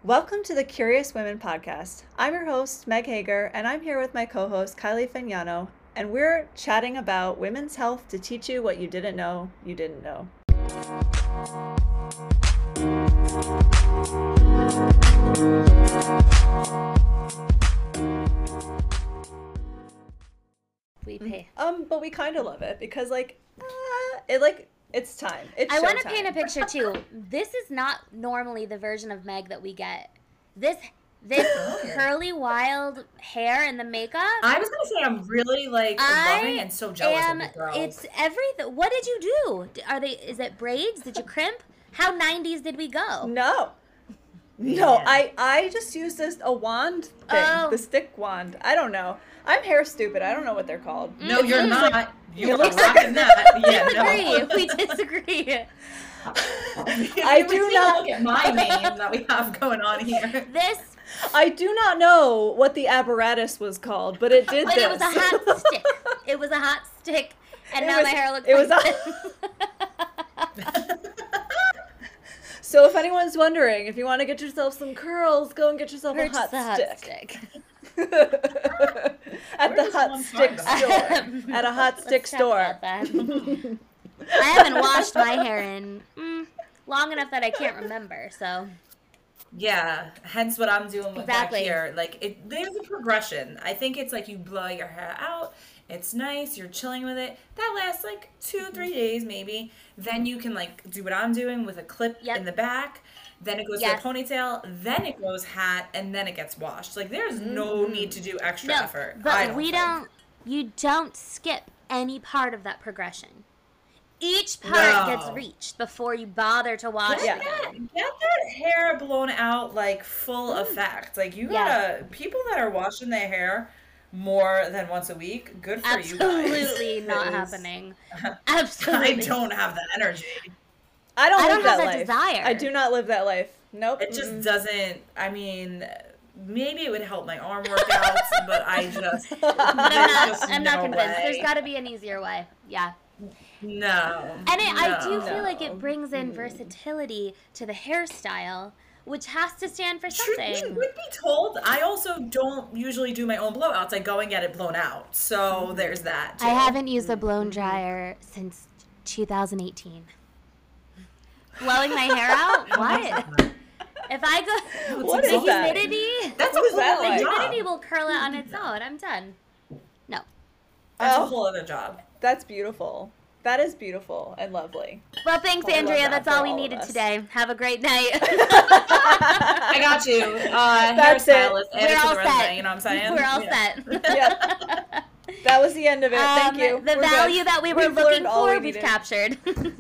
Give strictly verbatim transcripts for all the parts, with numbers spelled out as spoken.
Welcome to the Curious Women podcast. I'm your host, Meg Hager, and I'm here with my co-host, Kylie Fagnano, and we're chatting about women's health to teach you what you didn't know you didn't know. We pay. Um, but we kind of love it because, like, uh, it like it's time. It's I want to showtime. paint a picture too. This is not normally the version of Meg that we get. This this curly wild hair and the makeup. I was gonna say I'm really like I loving and so jealous am, of the girls. It's everything. What did you do? Are they? Is it braids? Did you crimp? How nineties did we go? No. No, Yeah. I, I just used this a wand thing, Oh. the stick wand. I don't know. I'm hair stupid. I don't know what they're called. no, It you're looks not. like- you're it looks rocking that. Yeah, Disagree. no. We disagree. I You do would not- look at my name that we have going on here. This, I do not know what the apparatus was called, but it did but this. it was a hot stick. It was a hot stick, and It now was- my hair looks it like was this. So if anyone's wondering, if you want to get yourself some curls, go and get yourself Purchase a hot the hot stick. stick. At Where the does hot one stick find store. that? At a hot stick Let's talk store. about that. I haven't washed my hair in mm, long enough that I can't remember. So Yeah, hence what I'm doing with Exactly. back here. Like, it, there's a progression. I think it's like you blow your hair out. It's nice. You're chilling with it. That lasts like two, three days maybe. Then you can like do what I'm doing with a clip Yep. in the back. Then it goes Yes. to a ponytail. Then it goes hat, and then it gets washed. Like, there's no need to do extra no, effort. but I don't we think. don't. You don't skip any part of that progression. Each part No. gets reached before you bother to wash Get it that, again. get that hair blown out like full effect. Like you gotta Yeah. people that are washing their hair more than once a week. Good for you guys. Absolutely not 'Cause happening. I Absolutely. don't have that energy. I don't I live don't have that that life. desire. I do not live that life. Nope. It just mm-mm. doesn't. I mean, maybe it would help my arm workouts, but I just But I'm not. There's I'm not no convinced. way. There's got to be an easier way. Yeah. no. And it, I do no. feel like No. it brings in versatility to the hairstyle, which has to stand for Truth something. would be told, I also don't usually do my own blowouts. I go and get it blown out. So there's that. I too. haven't used a blown dryer since two thousand eighteen. Blowing my hair out? What? If I go, What the is that? humidity, That's What a is whole that other like? the job. humidity will curl it on its own. I'm done. No. That's Oh. a whole other job. That's beautiful. That is beautiful and lovely. Well, thanks, Oh, I love Andrea. that That's for all we all of needed us. today. Have a great night. I got you. Uh, That's it. hairstylist. Add We're it to all the resume, set. you know what I'm saying? We're all Yeah. set. Yep. That was the end of it. Thank Um, you. The We're value good. that we were We've looking learned all for, we we've needed. captured.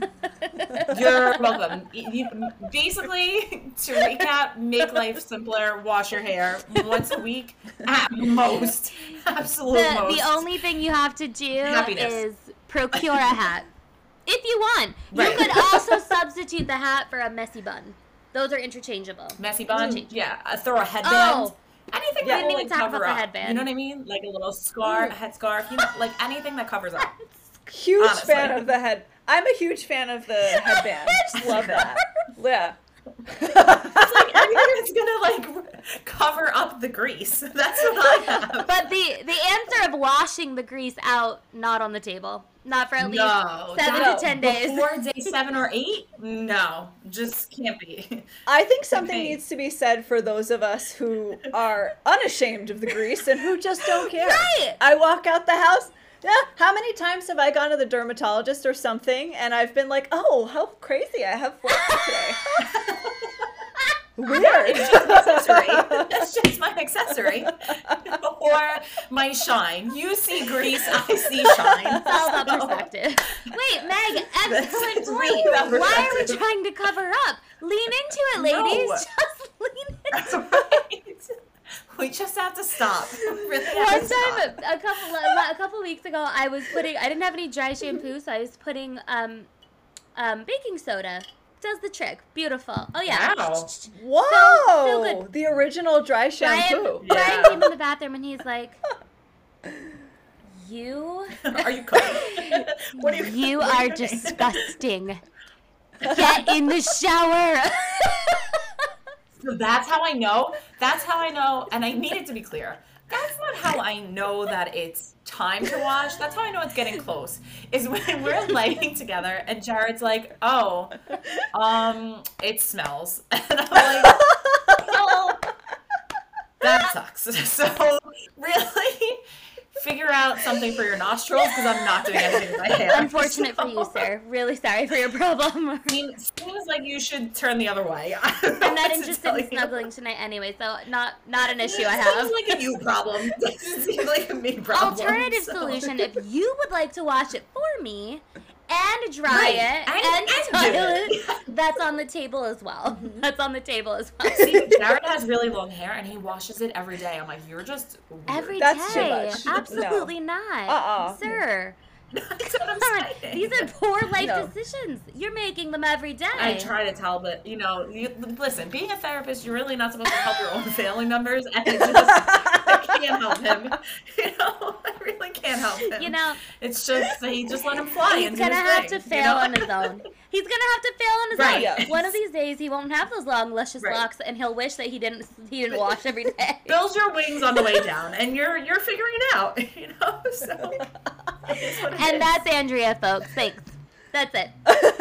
You're welcome. You, you- basically, to recap, make life simpler, wash your hair once a week at most. Absolute the, most. the only thing you have to do Happiness. is procure a hat. If you want. Right. You could also substitute the hat for a messy bun. Those are interchangeable. Messy bun, Interchangeable. yeah. Uh, throw a headband. Oh. Anything Yeah. that will Didn't like, even talk cover about the up. headband. You know what I mean? Like a little scarf, a head scarf. You know, like anything that covers up. Huge Honestly. fan of the head. I'm a huge fan of the headband. Love that. Yeah. It's like anything that's gonna like cover up the grease. That's what I have. But the, the answer of washing the grease out, not on the table. Not for at least No, seven that- to ten days. Before day seven or eight? No, just can't be. I think something Okay. needs to be said for those of us who are unashamed of the grease and who just don't care. Right. I walk out the house. Yeah, how many times have I gone to the dermatologist or something and I've been like, oh, how crazy, I have flares today. Weird. Accessory. That's just my accessory. Or my shine. You see grease, I see shine. It's all about So- perspective. Wait, Meg, excellent It's point. really about Why are we perspective. trying to cover up? Lean into it, ladies. No. Just lean into it. Right. We just have to stop. Really have One to stop. time, a couple a couple weeks ago, I was putting. I didn't have any dry shampoo, so I was putting um, um, baking soda. Does the trick. Beautiful. Oh yeah. Wow. Whoa! so good. The original dry shampoo. Brian, Yeah. Brian came in the bathroom and he's like, "You, Are you cooking? What are you? you what are you doing? disgusting. Get in the shower." So that's how I know. That's how I know. And I need it to be clear. That's not how I know that it's time to wash. That's how I know it's getting close. Is when we're lighting together and Jared's like, "Oh, um, it smells," and I'm like, "Oh, that sucks." So really, figure out something for your nostrils because I'm not doing anything with my hair. Unfortunate so. for you, sir. Really sorry for your problem. I mean, seems like you should turn the other way. I'm not interested in snuggling tonight anyway, so not not an issue I have. Seems like a you problem. Doesn't seem like a me problem. Alternative so. solution: if you would like to wash it for me and dry Right. it And- and, and do style it. it, that's on the table as well. That's on the table as well. See, Jared has really long hair and he washes it every day. I'm like, you're just weird. Every That's too day. much. Absolutely not. Uh-uh. Sir. That's what I'm Come on. saying. These are poor life No. decisions. You're making them every day. I try to tell, but you know, you, listen. Being a therapist, you're really not supposed to help your own family members, and I just I can't help him. You know, I really can't help him. You know, it's just he just let him fly. he's and do gonna his have thing, to fail you know? on his own. He's gonna have to fail on his Right, own. yeah. One of these days, he won't have those long, luscious Right. locks, and he'll wish that he didn't he didn't wash every day. Build your wings on the way down, and you're you're figuring it out. You know, so. It's what it And is. that's Andrea, folks. Thanks. That's it.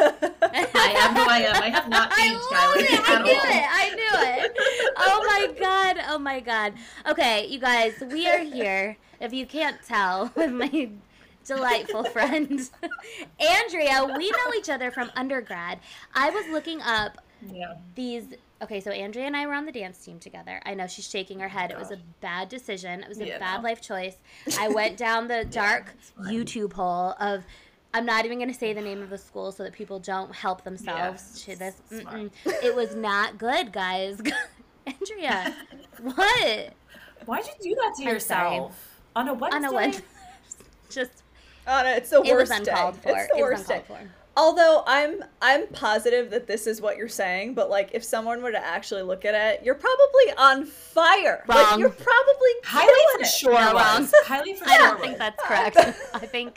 I am who I am. I have not I aged, love Kylie, it. I at knew all. it. I knew it. Oh my god. Oh my god. Okay, you guys, we are here. If you can't tell, with my delightful friend Andrea. We know each other from undergrad. I was looking up Yeah. these. Okay, so Andrea and I were on the dance team together. I know she's shaking her head. It was a bad decision. It was a Yeah, bad no. life choice. I went down the dark YouTube hole of. I'm not even going to say the name of the school so that people don't help themselves Yeah, to this. it's smart. Mm-mm. It was not good, guys. Andrea, what? Why'd you do that to I'm sorry. yourself on a Wednesday? On a Wednesday. Just, Oh, no, it's the it was worst day. uncalled for. It's the it was worst day. uncalled for. Although I'm I'm positive that this is what you're saying, but like if someone were to actually look at it, you're probably on fire. Like, Wrong. you're probably Kylie killing for it. sure No, was. wrong. Kylie for I sure don't think was. that's correct. I think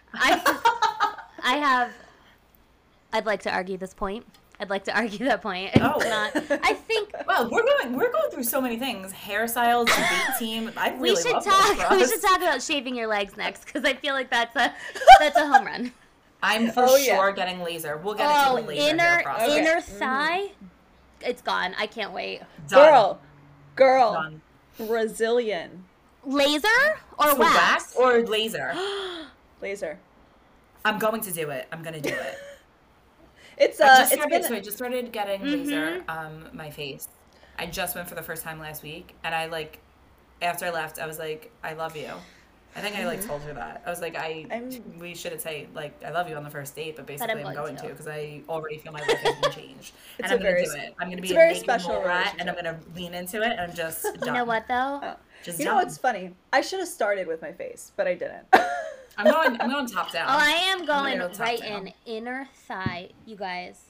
I I have I'd like to argue this point. I'd like to argue that point. It's Oh. not. I think Well, we're going we're going through so many things. Hairstyles, debate team. I really we should love this talk. for We us. should talk about shaving your legs next because I feel like that's a that's a home run. I'm for Oh, yeah. sure getting laser. We'll get Oh, into the laser inner hair process. Okay. inner thigh, it's gone. I can't wait. Done. Girl, girl, Done. Brazilian Laser or So wax? wax or laser? laser. I'm going to do it. I'm gonna do it. It's I uh, just it's started, been so I just started getting Mhm. laser um my face. I just went for the first time last week, and I like after I left, I was like, I love you. I think I like told her that. I was like, I I'm- we shouldn't say like I love you on the first date, but basically I'm I'm going going to. to because I already feel my life has been changed, It's and a I'm gonna very do s- it. I'm gonna be it's a a very naked special mole rat, and I'm relationship. gonna lean into it, and I'm just done. You know what though? Oh. Just You know done. what's funny? I should have started with my face, but I didn't. I'm going. I'm going top down. Oh, I am I'm going gonna go top right down. in inner thigh, you guys.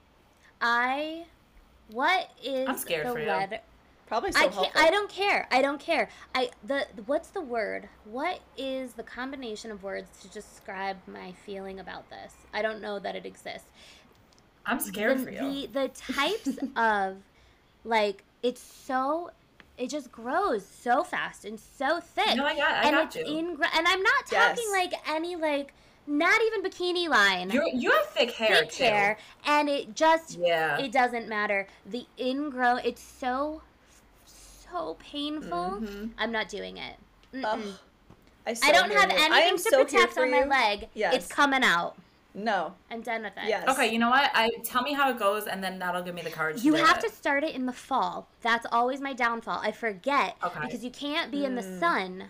I what is I'm scared the for you. letter? Probably so I can't. helpful. I don't care. I don't care. I the what's the word? What is the combination of words to describe my feeling about this? I don't know that it exists. I'm scared the, for you. The the types of like it's so it just grows so fast and so thick. No, I got- I and got it's you. in and I'm not talking Yes. like any like not even bikini line. You're, you have thick hair thick too. hair and it just Yeah. it doesn't matter. The ingrown it's so so painful. Mhm. I'm not doing it. Mm-mm. Ugh, I, so I don't hear have you. I anything am to so here protect for on my you. leg. Yes. It's coming out. No. I'm done with it. Yes. Okay, you know what? I tell me how it goes, and then that'll give me the courage. You to do have it. to start it in the fall. That's always my downfall. I forget Okay. because you can't be in the Mm. sun.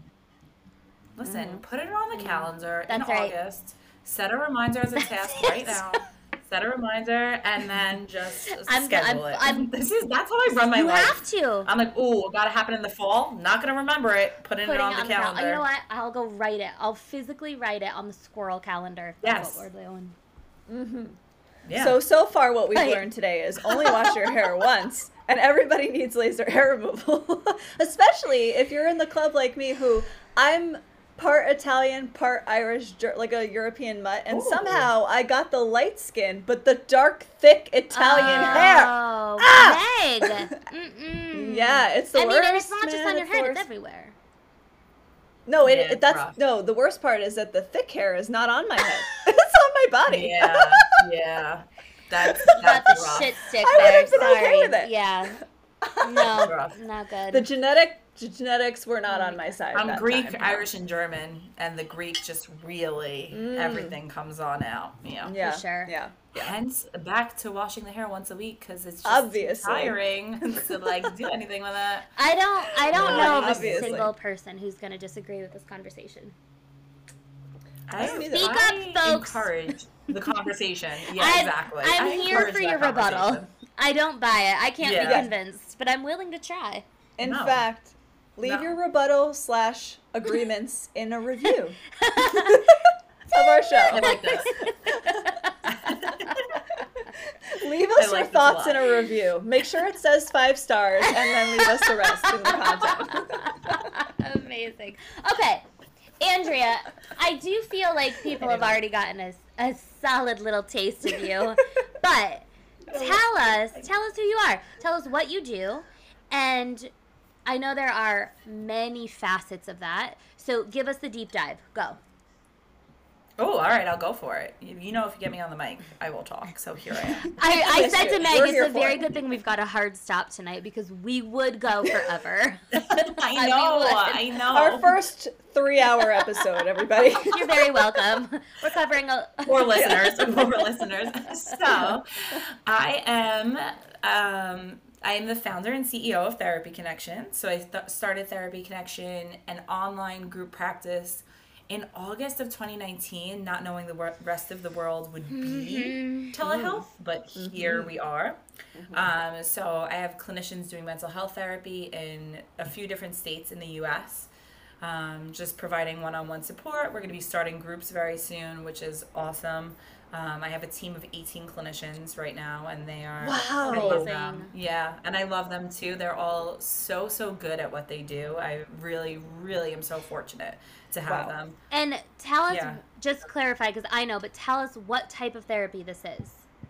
Listen. Put it on the calendar in That's right. August. Set a reminder as a task right now. Set a reminder, and then just I'm- schedule I'm- it. I'm- this is that's how I run my You life. have to. I'm like, ooh, gotta happen in the fall. Not gonna remember it. Putting Putting it on the cal- calendar. You know what? I'll go write it. I'll physically write it on the squirrel calendar. That's Yes. what we're doing. Mm-hmm. Yeah. So so far, what we've Right. learned today is only wash your hair once, and everybody needs laser hair removal. Especially if you're in the club like me, who I'm part Italian, part Irish, ger- like a European mutt, and Ooh. somehow I got the light skin, but the dark, thick Italian oh, hair. Ah! Meg! Mm-mm. Yeah, it's the I worst. mean, and it's not just man, on your it's head, the it's worst. everywhere. No, it, Yeah, it it's that's rough. no. The worst part is that the thick hair is not on my head; it's on my body. Yeah, yeah. That's You got that's the rough. shit stick I there, would've been sorry. okay with it. Yeah. No, Rough. not good. The genetic genetics were not on my side. I'm that Greek, time. Irish, and German, and the Greek just really Mm. everything comes on out. You know. Yeah, sure. Yeah, yeah. Hence, back to washing the hair once a week because it's just Obviously. tiring to like do anything with it. I don't I don't Yeah, know of a obviously. single person who's going to disagree with this conversation. I don't either. Speak up, I folks. encourage the conversation. Yeah, I'm- exactly. I'm I here encourage for that your rebuttal. conversation. I don't buy it. I can't be Yeah. convinced, but I'm willing to try. In No. fact, leave No. your rebuttal slash agreements in a review of our I show. like this. Leave I us like your this a thoughts lot. in a review. Make sure it says five stars, and then leave us the rest in the content. Amazing. Okay, Andrea, I do feel like people have Anyway. already gotten a, a solid little taste of you, but tell us, tell us who you are. Tell us what you do, and I know there are many facets of that, so give us the deep dive. Go. Oh, all right, I'll go for it. You you know, if you get me on the mic, I will talk. So here I am. I, I Yes, said to we're Meg, here it's a for very it. good thing we've got a hard stop tonight because we would go forever. I We know, would. I know. Our first three-hour episode, everybody. You're very welcome. We're covering a. More listeners, more listeners. So, I am, um, I am the founder and C E O of Therapy Connection. So I th- started Therapy Connection, an online group practice, in August of twenty nineteen, not knowing the wor- rest of the world would be telehealth, but here we are. Um, so I have clinicians doing mental health therapy in a few different states in the U S, um, just providing one-on-one support. We're going to be starting groups very soon, which is awesome. Um, I have a team of eighteen clinicians right now, and they are Wow. I love Amazing. them. Yeah, and I love them too. They're all so so good at what they do. I really really am so fortunate to have Wow. them. And tell us, Yeah. just clarify because I know, but tell us what type of therapy this is.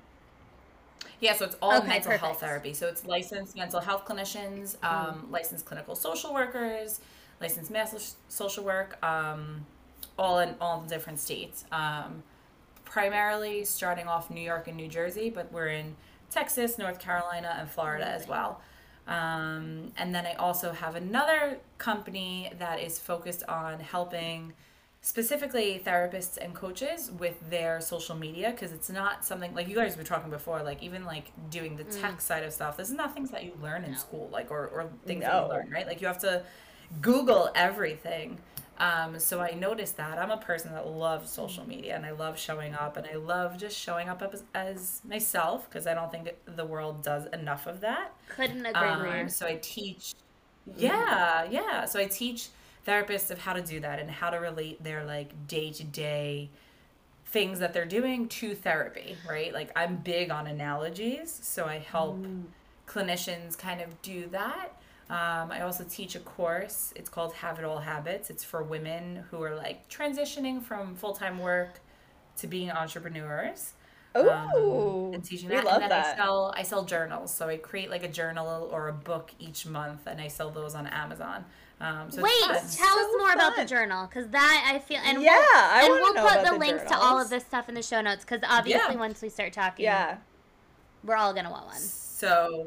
Yeah, so it's all Okay, mental health perfect. therapy. So it's licensed mental health clinicians, um, licensed clinical social workers, licensed mass social work, um, all in all the different states. Um, primarily starting off New York and New Jersey, but we're in Texas, North Carolina, and Florida as well. Um, and then I also have another company that is focused on helping specifically therapists and coaches with their social media, because it's not something like you guys were talking before, like even like doing the tech side of stuff, this is not things that you learn in school, like or, or things that No. you learn, right? Like you have to Google everything. Um, so I noticed that I'm a person that loves social media, and I love showing up, and I love just showing up as, as myself, because I don't think the world does enough of that. Couldn't agree Um, more. so I teach, yeah, yeah. So I teach therapists of how to do that and how to relate their like day to day things that they're doing to therapy, right? Like I'm big on analogies, so I help clinicians kind of do that. Um, I also teach a course. It's called Have It All Habits. It's for women who are like transitioning from full time work to being entrepreneurs. Ooh, and teaching we that. love and then that. I sell I sell journals. So I create like a journal or a book each month, and I sell those on Amazon. Um, so Wait, it's tell fun. us So more about the fun. journal because that I feel and Yeah, we'll, I and wanna we'll know put about the the links to all journals. of this stuff in the show notes because obviously Yeah. once we start talking, Yeah. we're all gonna want one. So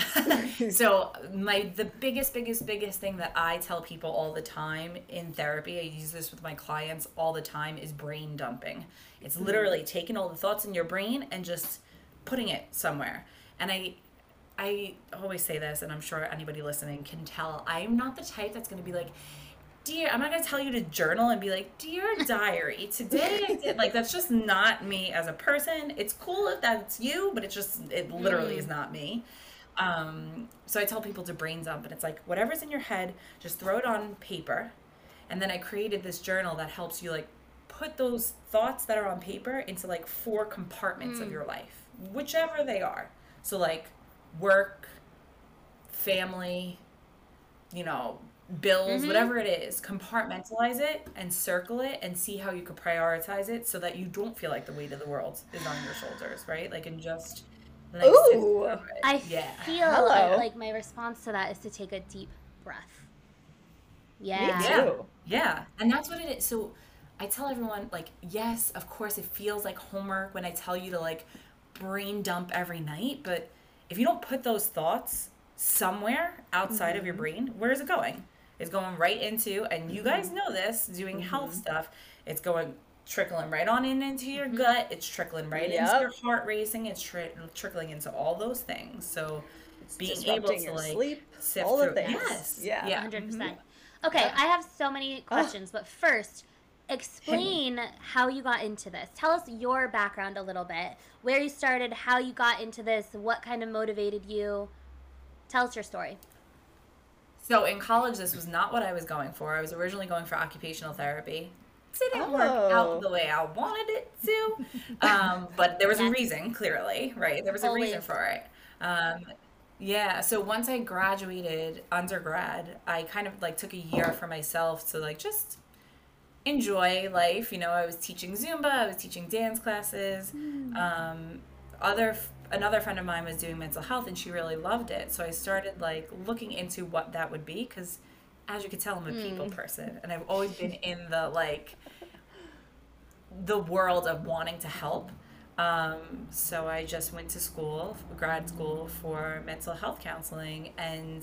so my the biggest biggest biggest thing that I tell people all the time in therapy, I use this with my clients all the time, is brain dumping. It's literally taking all the thoughts in your brain and just putting it somewhere. And I I always say this, and I'm sure anybody listening can tell, I'm not the type that's going to be like, dear, I'm not going to tell you to journal and be like, dear diary, today I did, like, that's just not me as a person. It's cool if that's you, but it's just, it literally is not me. Um, so I tell people to brain dump, and it's like, whatever's in your head, just throw it on paper. And then I created this journal that helps you like put those thoughts that are on paper into like four compartments of your life, whichever they are. So like work, family, you know, bills, Mhm. whatever it is, compartmentalize it and circle it and see how you could prioritize it so that you don't feel like the weight of the world is on your shoulders, right? Like, and just like sit Ooh. through it. I Yeah. feel Hello. like my response to that is to take a deep breath. Yeah. Me Yeah. too. Yeah. And that's what it is. So I tell everyone, like, yes, of course, it feels like homework when I tell you to, like, brain dump every night. But if you don't put those thoughts somewhere outside of your brain, where is it going? It's going right into, and you guys know this, doing health stuff, it's going, trickling right on in into your gut. It's trickling right into Yep. your heart racing. It's tri- trickling into all those things. So It's being able disrupting to, your like, sleep, sift all the through. things. Yes. Yeah. Yeah. one hundred percent. Okay, I have so many questions, but first, explain how you got into this. Tell us your background a little bit, where you started, how you got into this, what kind of motivated you. Tell us your story. So in college, this was not what I was going for. I was originally going for occupational therapy. Didn't work Oh. out the way I wanted it to, um, but there was a Yes. reason, clearly, right? There was a reason Always. for it. Um, yeah, so once I graduated undergrad, I kind of like took a year for myself to like just enjoy life. You know, I was teaching Zumba, I was teaching dance classes. Um, other another friend of mine was doing mental health, and she really loved it. So I started like looking into what that would be, because as you can tell, I'm a people person, and I've always been in the like the world of wanting to help. Um, so I just went to school, grad school for mental health counseling, and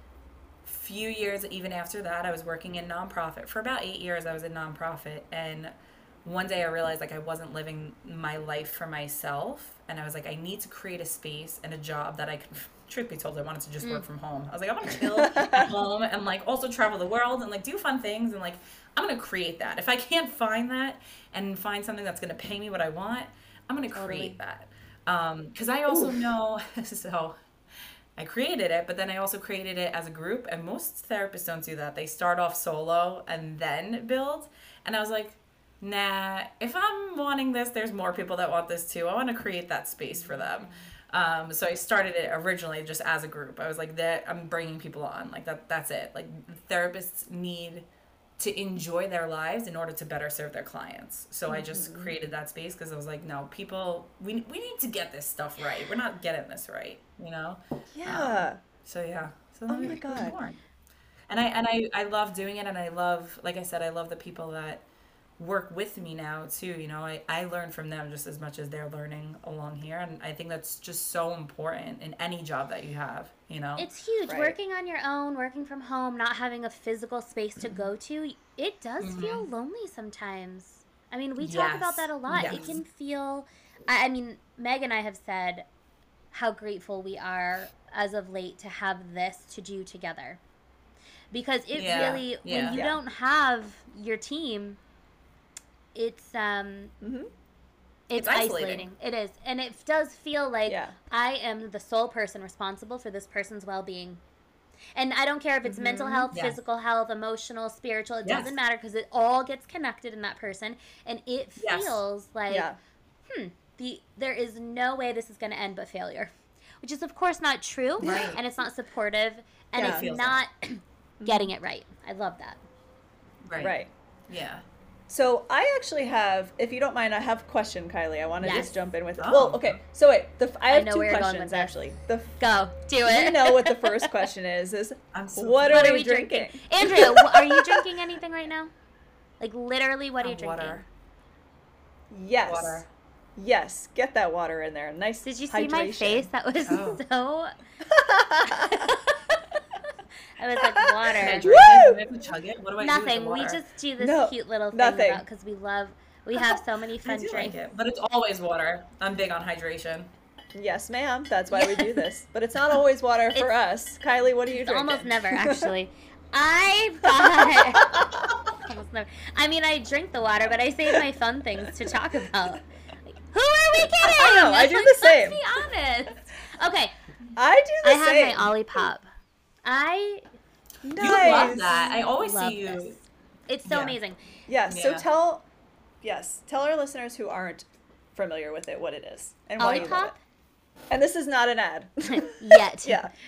few years even after that, I was working in nonprofit. For about eight years, I was in nonprofit, and one day I realized like I wasn't living my life for myself, and I was like, I need to create a space and a job that I could. Truth be told, I wanted to just work from home. I was like, I want to chill at home and like also travel the world and like do fun things, and like I'm gonna create that. If I can't find that and find something that's gonna pay me what I want, I'm gonna create that. Um, because I also know so. I created it, but then I also created it as a group, and most therapists don't do that. They start off solo and then build. And I was like, nah, if I'm wanting this, there's more people that want this too. I want to create that space for them. Um, so I started it originally just as a group. I was like, that I'm bringing people on. Like that. That's it. Like therapists need to enjoy their lives in order to better serve their clients. So I just created that space because I was like, no, people, we we need to get this stuff right. We're not getting this right, you know? Yeah. So yeah. So Oh then my it was God. born. And I and I, I love doing it, and I love, like I said, I love the people that work with me now too. You know, I, I learn from them just as much as they're learning along here, and I think that's just so important in any job that you have, you know. It's huge. Right. Working on your own, working from home, not having a physical space to go to, it does feel lonely sometimes. I mean, we talk about Yes. that a lot. It Yes. can feel, I, I mean, Meg and I have said how grateful we are as of late to have this to do together. Because it Yeah. really, Yeah. when you Yeah. don't have your team, it's um Mm-hmm. it's, It's isolating. isolating. It is. And it does feel like Yeah. I am the sole person responsible for this person's well-being. And I don't care if it's mental health, Yes. physical health, emotional, spiritual, it Yes. doesn't matter because it all gets connected in that person. And it Yes. feels like Yeah. hmm, the there is no way this is going to end but failure. Which is of course not true, Right. and it's not supportive, and Yeah. it's Feels not getting it right. I love that. Right. Right. Yeah. So I actually have, if you don't mind, I have a question, Kylie. I want to Yes. just jump in with it. Oh. Well, okay. So wait, the I I have know two where you're going questions with this. actually. The Go, do you it. know what the first question is? Is I'm so what What are are we we drinking? drinking? Andrea, wh- are you drinking anything right now? Like literally, what are you Uh, drinking? water. Yes. Water. Yes. Get that water in there. Nice. Did you see my hydration. face? That was Oh. so. I was like Can I water. drink it? Do I have to chug it? What do I do Nothing. with We the water? just do this No, cute little thing nothing. about because we love. We have so many I fun do drinks. like it, but it's always water. I'm big on hydration. Yes, ma'am. That's why we do this. But it's not always water for us. Kylie, what are you It's drinking? almost never actually. I thought. almost never. I mean, I drink the water, but I save my fun things to talk about. Like, who are we kidding? I know, I do Like, the same. Let's be honest. Okay, I do the I have same. my Olipop. I Nice. You love that. I always love see you. this. It's so Yeah. amazing. Yes. So Yeah. tell, yes, tell our listeners who aren't familiar with it what it is and why you love it. Olipop, And this is not an ad. yet. Yeah.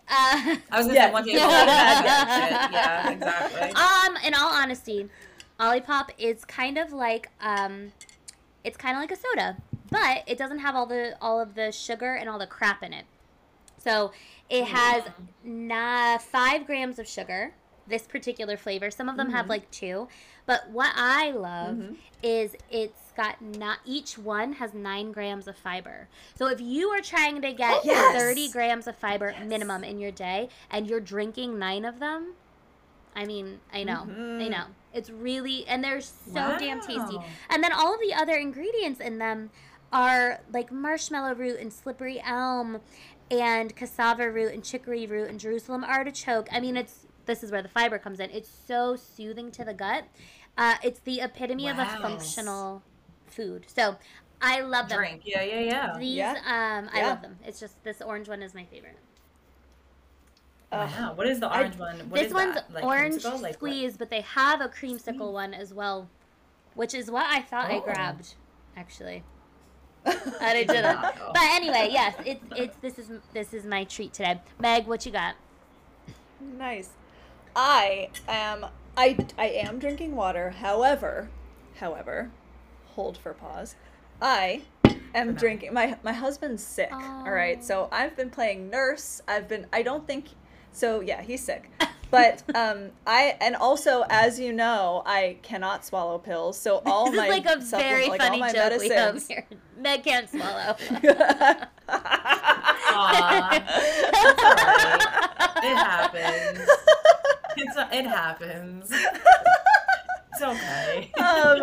Uh, I was gonna Yeah. say one day ago, yeah, yeah, exactly. um, in all honesty, Olipop is kind of like um, it's kind of like a soda, but it doesn't have all the all of the sugar and all the crap in it. So it has na- five grams of sugar. This particular flavor. Some of them have like two, but what I love Mhm. is it's got not each one has nine grams of fiber. So if you are trying to get Yes. thirty grams of fiber minimum in your day, and you're drinking nine of them, I mean, I know, I know, it's really, and they're so damn tasty. Wow. And then all of the other ingredients in them are like marshmallow root and slippery elm, and cassava root and chicory root and Jerusalem artichoke. I mean, it's this is where the fiber comes in. It's so soothing to the gut. Uh, it's the epitome of a Wow. functional food. So I love them. Drink. Yeah, yeah, yeah. These, Yeah. um, I Yeah. love them. It's just this orange one is my favorite. Ugh. Wow. What is the I- orange one? What this is one's that? Like orange creamsicle? Like what? squeeze, but they have a creamsicle one as well, which is what I thought I Oh. grabbed, actually. And I Did didn't. not, though. But anyway, yes, it's it's this is this is my treat today. Meg, what you got? Nice. I am I I am drinking water. However, however, hold for pause. I am now. drinking my my husband's sick. All right. So I've been playing nurse. I've been I don't think so yeah, he's sick. But um I and also as you know, I cannot swallow pills. So all This is my like a supplement- very like all funny my joke we have medicines. here. Meg can't swallow. Aw. It's alright. It happens. It's a, it happens. It's okay. um,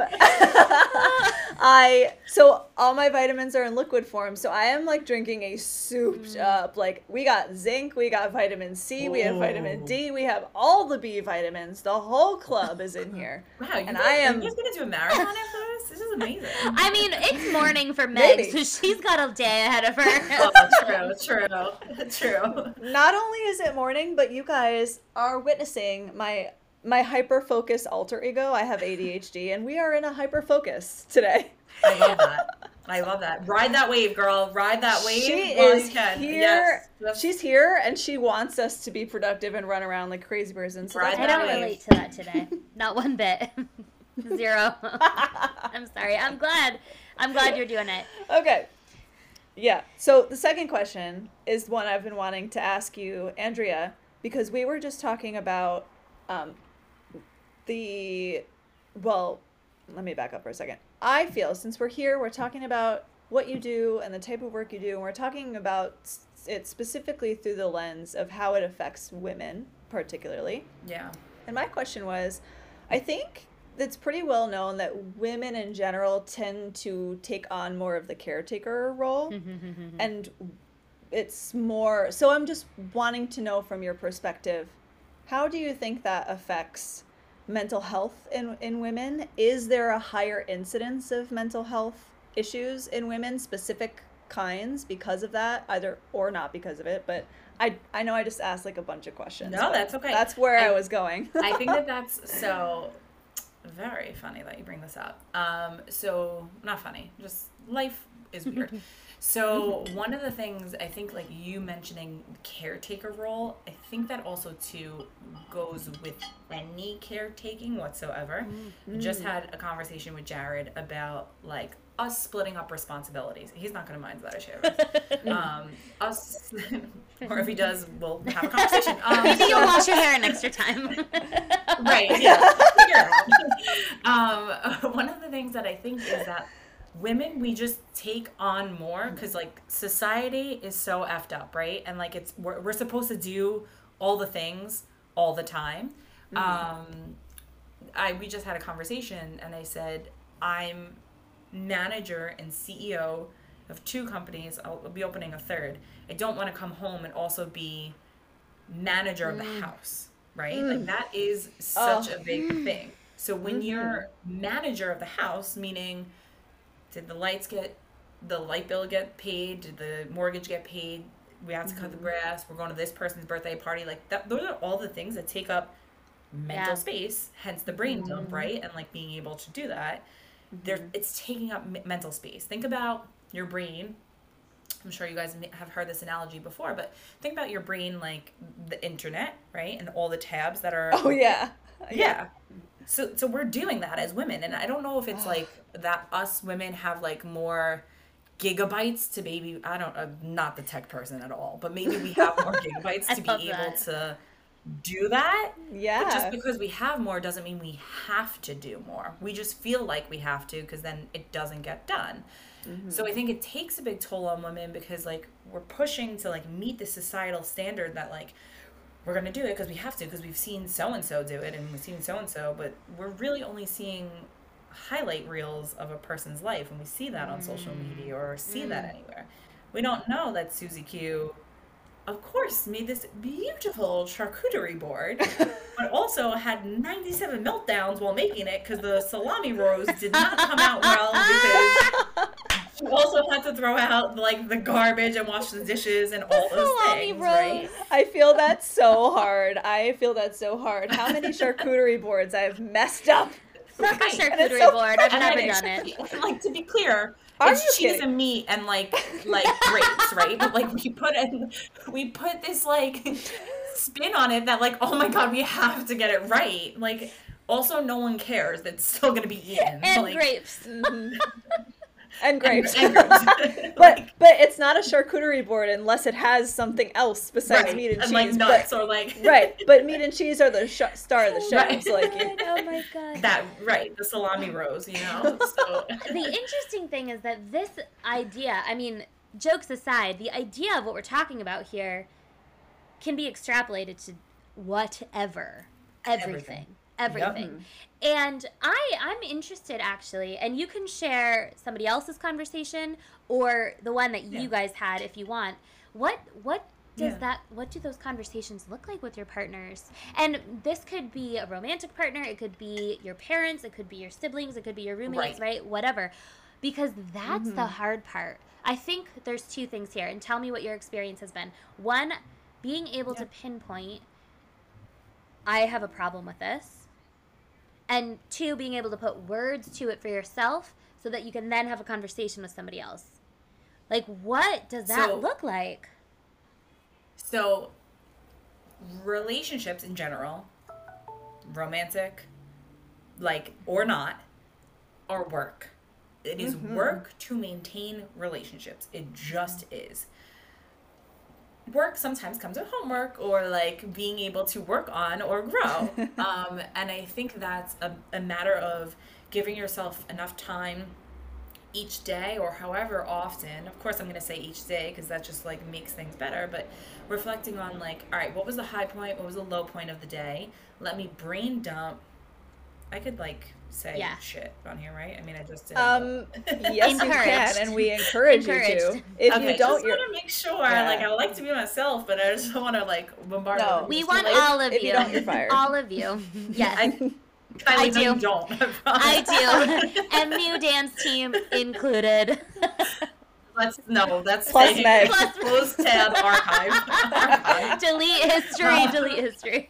I so all my vitamins are in liquid form, so I am like drinking a souped up. Like we got zinc, we got vitamin C, we have vitamin D, we have all the B vitamins. The whole club is in here. Wow, you And guys, I am- are you guys gonna do a marathon after this? This is amazing. I mean, it's morning for Meg, Maybe. so she's got a day ahead of her. Oh, true, true, true. Not only is it morning, but you guys are witnessing my my hyper focus alter ego. I have A D H D, and we are in a hyper focus today. I love that. I love that. Ride that wave, girl. Ride that wave. She while is you can. here. Yes. That's- She's here, and she wants us to be productive and run around like crazy person. So that's Right. I that don't way. relate to that today. Not one bit. Zero. I'm sorry. I'm glad. I'm glad you're doing it. Okay. Yeah. So the second question is one I've been wanting to ask you, Andrea, because we were just talking about um, the, well, let me back up for a second. I feel since we're here, we're talking about what you do and the type of work you do, and we're talking about s- it specifically through the lens of how it affects women, particularly. Yeah. And my question was, I think it's pretty well known that women in general tend to take on more of the caretaker role. And it's more, so I'm just wanting to know from your perspective, how do you think that affects mental health in, in women? Is there a higher incidence of mental health issues in women, specific kinds, because of that, either or not because of it? But I I know I just asked like a bunch of questions. No, but that's okay. That's where I, I- was going. I think that that's so very funny that you bring this up. Um, so not funny, just life is weird. So one of the things I think, like you mentioning caretaker role, I think that also too goes with any caretaking whatsoever. I just had a conversation with Jared about like us splitting up responsibilities. He's not going to mind that I share this. um, us, or if he does, we'll have a conversation. Um, Maybe so- you'll wash your hair an extra time. Right, yeah. Figure it out. Um, one of the things that I think is that women, we just take on more because like society is so effed up, right? And like it's we're, we're supposed to do all the things all the time. Um, I we just had a conversation and I said I'm manager and C E O of two companies. I'll be opening a third. I don't want to come home and also be manager of the house, right? Like that is such Oh. a big thing. So when you're manager of the house, meaning did the lights get, the light bill get paid? Did the mortgage get paid? We have to cut the grass. We're going to this person's birthday party. Like that, those are all the things that take up mental Yeah. space, hence the brain dump, right? And like being able to do that, there it's taking up m- mental space. Think about your brain I'm sure you guys have heard this analogy before, but think about your brain like the internet, right? And all the tabs that are. Oh, yeah. Yeah. So, so we're doing that as women. And I don't know if it's like that us women have like more gigabytes to maybe, I don't, I'm not the tech person at all, but maybe we have more gigabytes to be able that. to do that. Yeah. But just because we have more doesn't mean we have to do more. We just feel like we have to because then it doesn't get done. Mm-hmm. So I think it takes a big toll on women because like we're pushing to like meet the societal standard that like we're going to do it because we have to because we've seen so-and-so do it and we've seen so-and-so, but we're really only seeing highlight reels of a person's life and we see that on mm. social media or see mm. that anywhere. We don't know that Susie Q, of course, made this beautiful charcuterie board, but also had ninety-seven meltdowns while making it because the salami rolls did not come out well because she also had to throw out like the garbage and wash the dishes and all the those salami things, rolls. Right? I feel that so hard. I feel that so hard. How many charcuterie boards I've messed up. Fuck a charcuterie so board. I've never done it. Like, to be clear, Are it's cheese kidding? and meat and like like grapes, right? But like we put in, we put this like spin on it that like, oh my god, we have to get it right. Like, also no one cares. That's still gonna be eaten. And like, grapes. Mm-hmm. And grapes. And, and grapes. but like, but it's not a charcuterie board unless it has something else besides right. meat and, and cheese. like nuts but, or like right, but meat and cheese are the sh- star of the show. Right. So like, Oh my god. that right, the salami rose, you know. So The interesting thing is that this idea, I mean, jokes aside, the idea of what we're talking about here can be extrapolated to whatever, everything. Everything. Everything. Yep. And I, I'm interested actually, and you can share somebody else's conversation or the one that you yeah. guys had if you want. What what does yeah. that what do those conversations look like with your partners? And this could be a romantic partner, it could be your parents, it could be your siblings, it could be your roommates, right? right? Whatever. Because that's mm-hmm. the hard part. I think there's two things here, and tell me what your experience has been. One, being able yeah. to pinpoint, I have a problem with this. And two, being able to put words to it for yourself so that you can then have a conversation with somebody else. Like, what does that so, look like? So, relationships in general, romantic, like, or not, are work. It is mm-hmm. work to maintain relationships. It just is. Work sometimes comes with homework or like being able to work on or grow. um, and I think that's a, a matter of giving yourself enough time each day or however often. Of course, I'm going to say each day because that just like makes things better. But reflecting on like, all right, what was the high point? What was the low point of the day? Let me brain dump. I could like say yeah. shit on here, right? I mean, I just did. Um, yes, you can, and we encourage Encouraged. you to. If okay, you don't, just want to make sure. Yeah. Like, I like to be myself, but I just don't want to like bombard. No, we want all of if you. you don't, you're fired. All of you. Yes. I, I do. You don't. I, I do. M U dance team included. Let's no. That's plus Meg. Plus close tab archive. archive. Delete history. Delete history.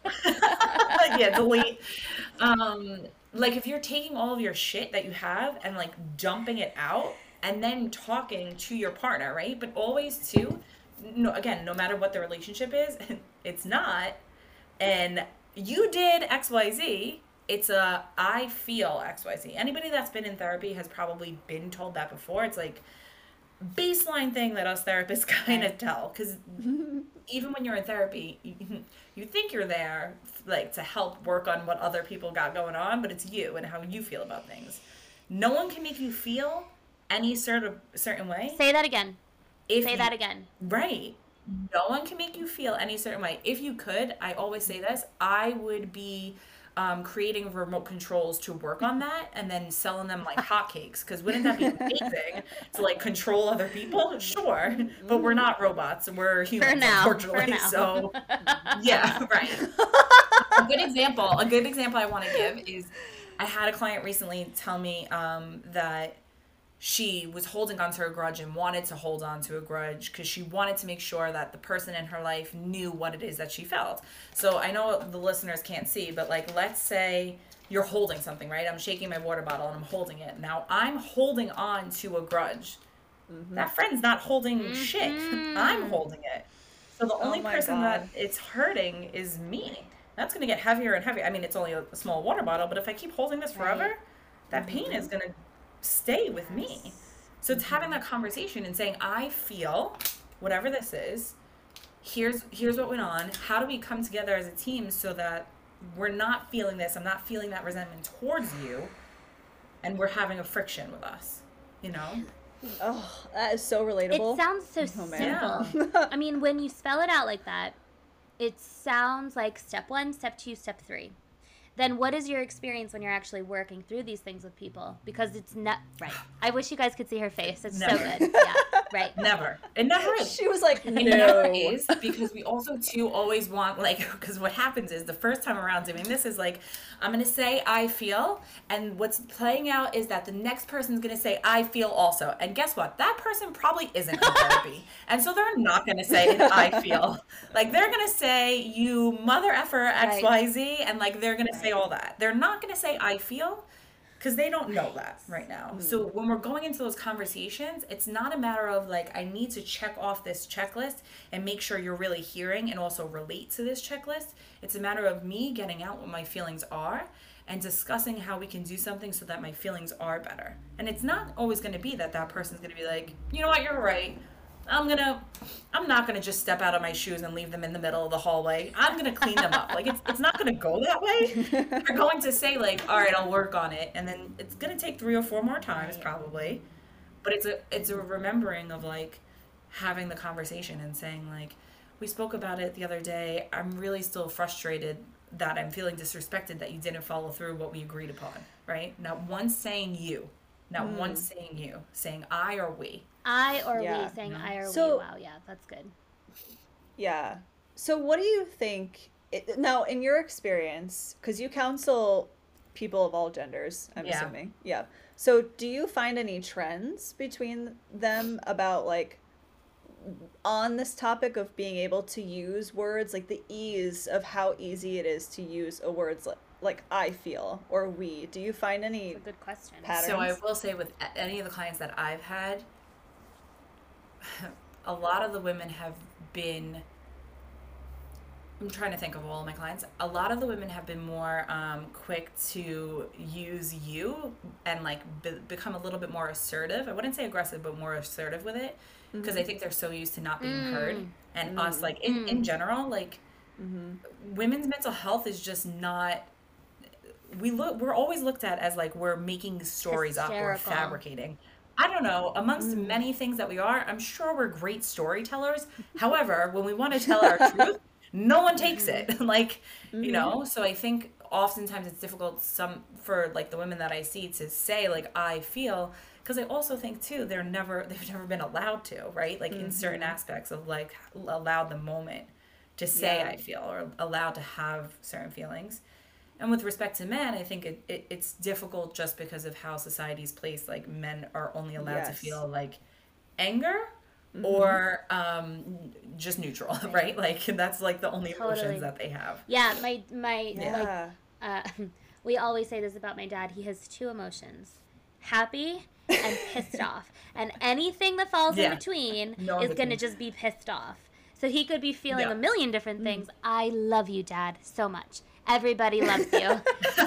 Yeah, delete. Um, like if you're taking all of your shit that you have and like dumping it out and then talking to your partner, right? But always too, no, again, no matter what the relationship is, it's not. And you did X Y Z. It's a I feel X Y Z. Anybody that's been in therapy has probably been told that before. It's like baseline thing that us therapists kind of tell, because even when you're in therapy, you, you think you're there like to help work on what other people got going on, but it's you and how you feel about things. No one can make you feel any sort of certain way. Say that again. If Say you, that again. Right. No one can make you feel any certain way. If you could, I always say this, I would be um, creating remote controls to work on that and then selling them like hotcakes. Because wouldn't that be amazing to like control other people? Sure. But we're not robots. We're humans, For now. unfortunately. For now. So, yeah, right. A good example, a good example I want to give is I had a client recently tell me um, that she was holding on to a grudge and wanted to hold on to a grudge because she wanted to make sure that the person in her life knew what it is that she felt. So I know the listeners can't see, but like, let's say you're holding something, right? I'm shaking my water bottle and I'm holding it. Now I'm holding on to a grudge, Mm-hmm. that friend's not holding Mm-hmm. shit. I'm holding it. So the Oh only my person God. that it's hurting is me. That's going to get heavier and heavier. I mean, it's only a, a small water bottle, but if I keep holding this forever, Right. that pain is going to stay with me. So it's having that conversation and saying, I feel whatever this is. Here's here's what went on. How do we come together as a team so that we're not feeling this? I'm not feeling that resentment towards you, and we're having a friction with us. You know? Oh, that is so relatable. It sounds so Oh, man. simple. I mean, when you spell it out like that, it sounds like step one, step two, step three. Then what is your experience when you're actually working through these things with people? Because it's not right. I wish you guys could see her face. It's Never. so good. Yeah, right. Never. It never is. She was like, It never no. is, because we also too always want, like, because what happens is the first time around doing this is like, I'm going to say I feel, and what's playing out is that the next person's going to say I feel also. And guess what? That person probably isn't in therapy. And so they're not going to say I feel. Like, they're going to say you mother effer X Y Z, and like they're going to say all that. They're not going to say I feel, because they don't know that right now. Mm. So when we're going into those conversations, it's not a matter of like, I need to check off this checklist and make sure you're really hearing and also relate to this checklist. It's a matter of me getting out what my feelings are and discussing how we can do something so that my feelings are better. And it's not always going to be that that person's going to be like, you know what, you're right. I'm gonna, I'm not gonna just step out of my shoes and leave them in the middle of the hallway. I'm gonna clean them up. Like, it's it's not gonna go that way. You're going to say like, all right, I'll work on it, and then it's gonna take three or four more times probably. But it's a it's a remembering of like having the conversation and saying like, we spoke about it the other day. I'm really still frustrated that I'm feeling disrespected that you didn't follow through what we agreed upon. Right? Not once saying you, not Mm. once saying you, saying I or we. I or Yeah. we, saying I or So- we. Wow, yeah, that's good. Yeah. So what do you think, it, now in your experience, because you counsel people of all genders, I'm Yeah. assuming. Yeah. So do you find any trends between them about like on this topic of being able to use words, like the ease of how easy it is to use a words like, like I feel or we? Do you find any It's a good question. patterns? So I will say with a- any of the clients that I've had, a lot of the women have been, I'm trying to think of all of my clients, a lot of the women have been more um, quick to use you and like be- become a little bit more assertive. I wouldn't say aggressive, but more assertive with it, because I think they're so used to not being Mm. heard. And us, like in, in general, like Mm-hmm. women's mental health is just not, we look we're always looked at as like we're making stories up or Hysterical. fabricating. I don't know, amongst many things that we are, I'm sure we're great storytellers. However, when we want to tell our truth, no one takes it. Like, you know, so I think oftentimes it's difficult some for like the women that I see to say like I feel, because I also think too they're never they've never been allowed to, right? Like in certain aspects of like allowed the moment to say Yeah. I feel or allowed to have certain feelings. And with respect to men, I think it, it it's difficult just because of how society's placed. Like men are only allowed to Yes. feel like anger or um, just neutral, right? Like that's like the only Totally. emotions that they have. Yeah, my my Yeah. like uh, we always say this about my dad. He has two emotions: happy and pissed off. And anything that falls Yeah. in between No in is going to between. just be pissed off. So he could be feeling Yeah. a million different things. I love you, Dad, so much. Everybody loves you.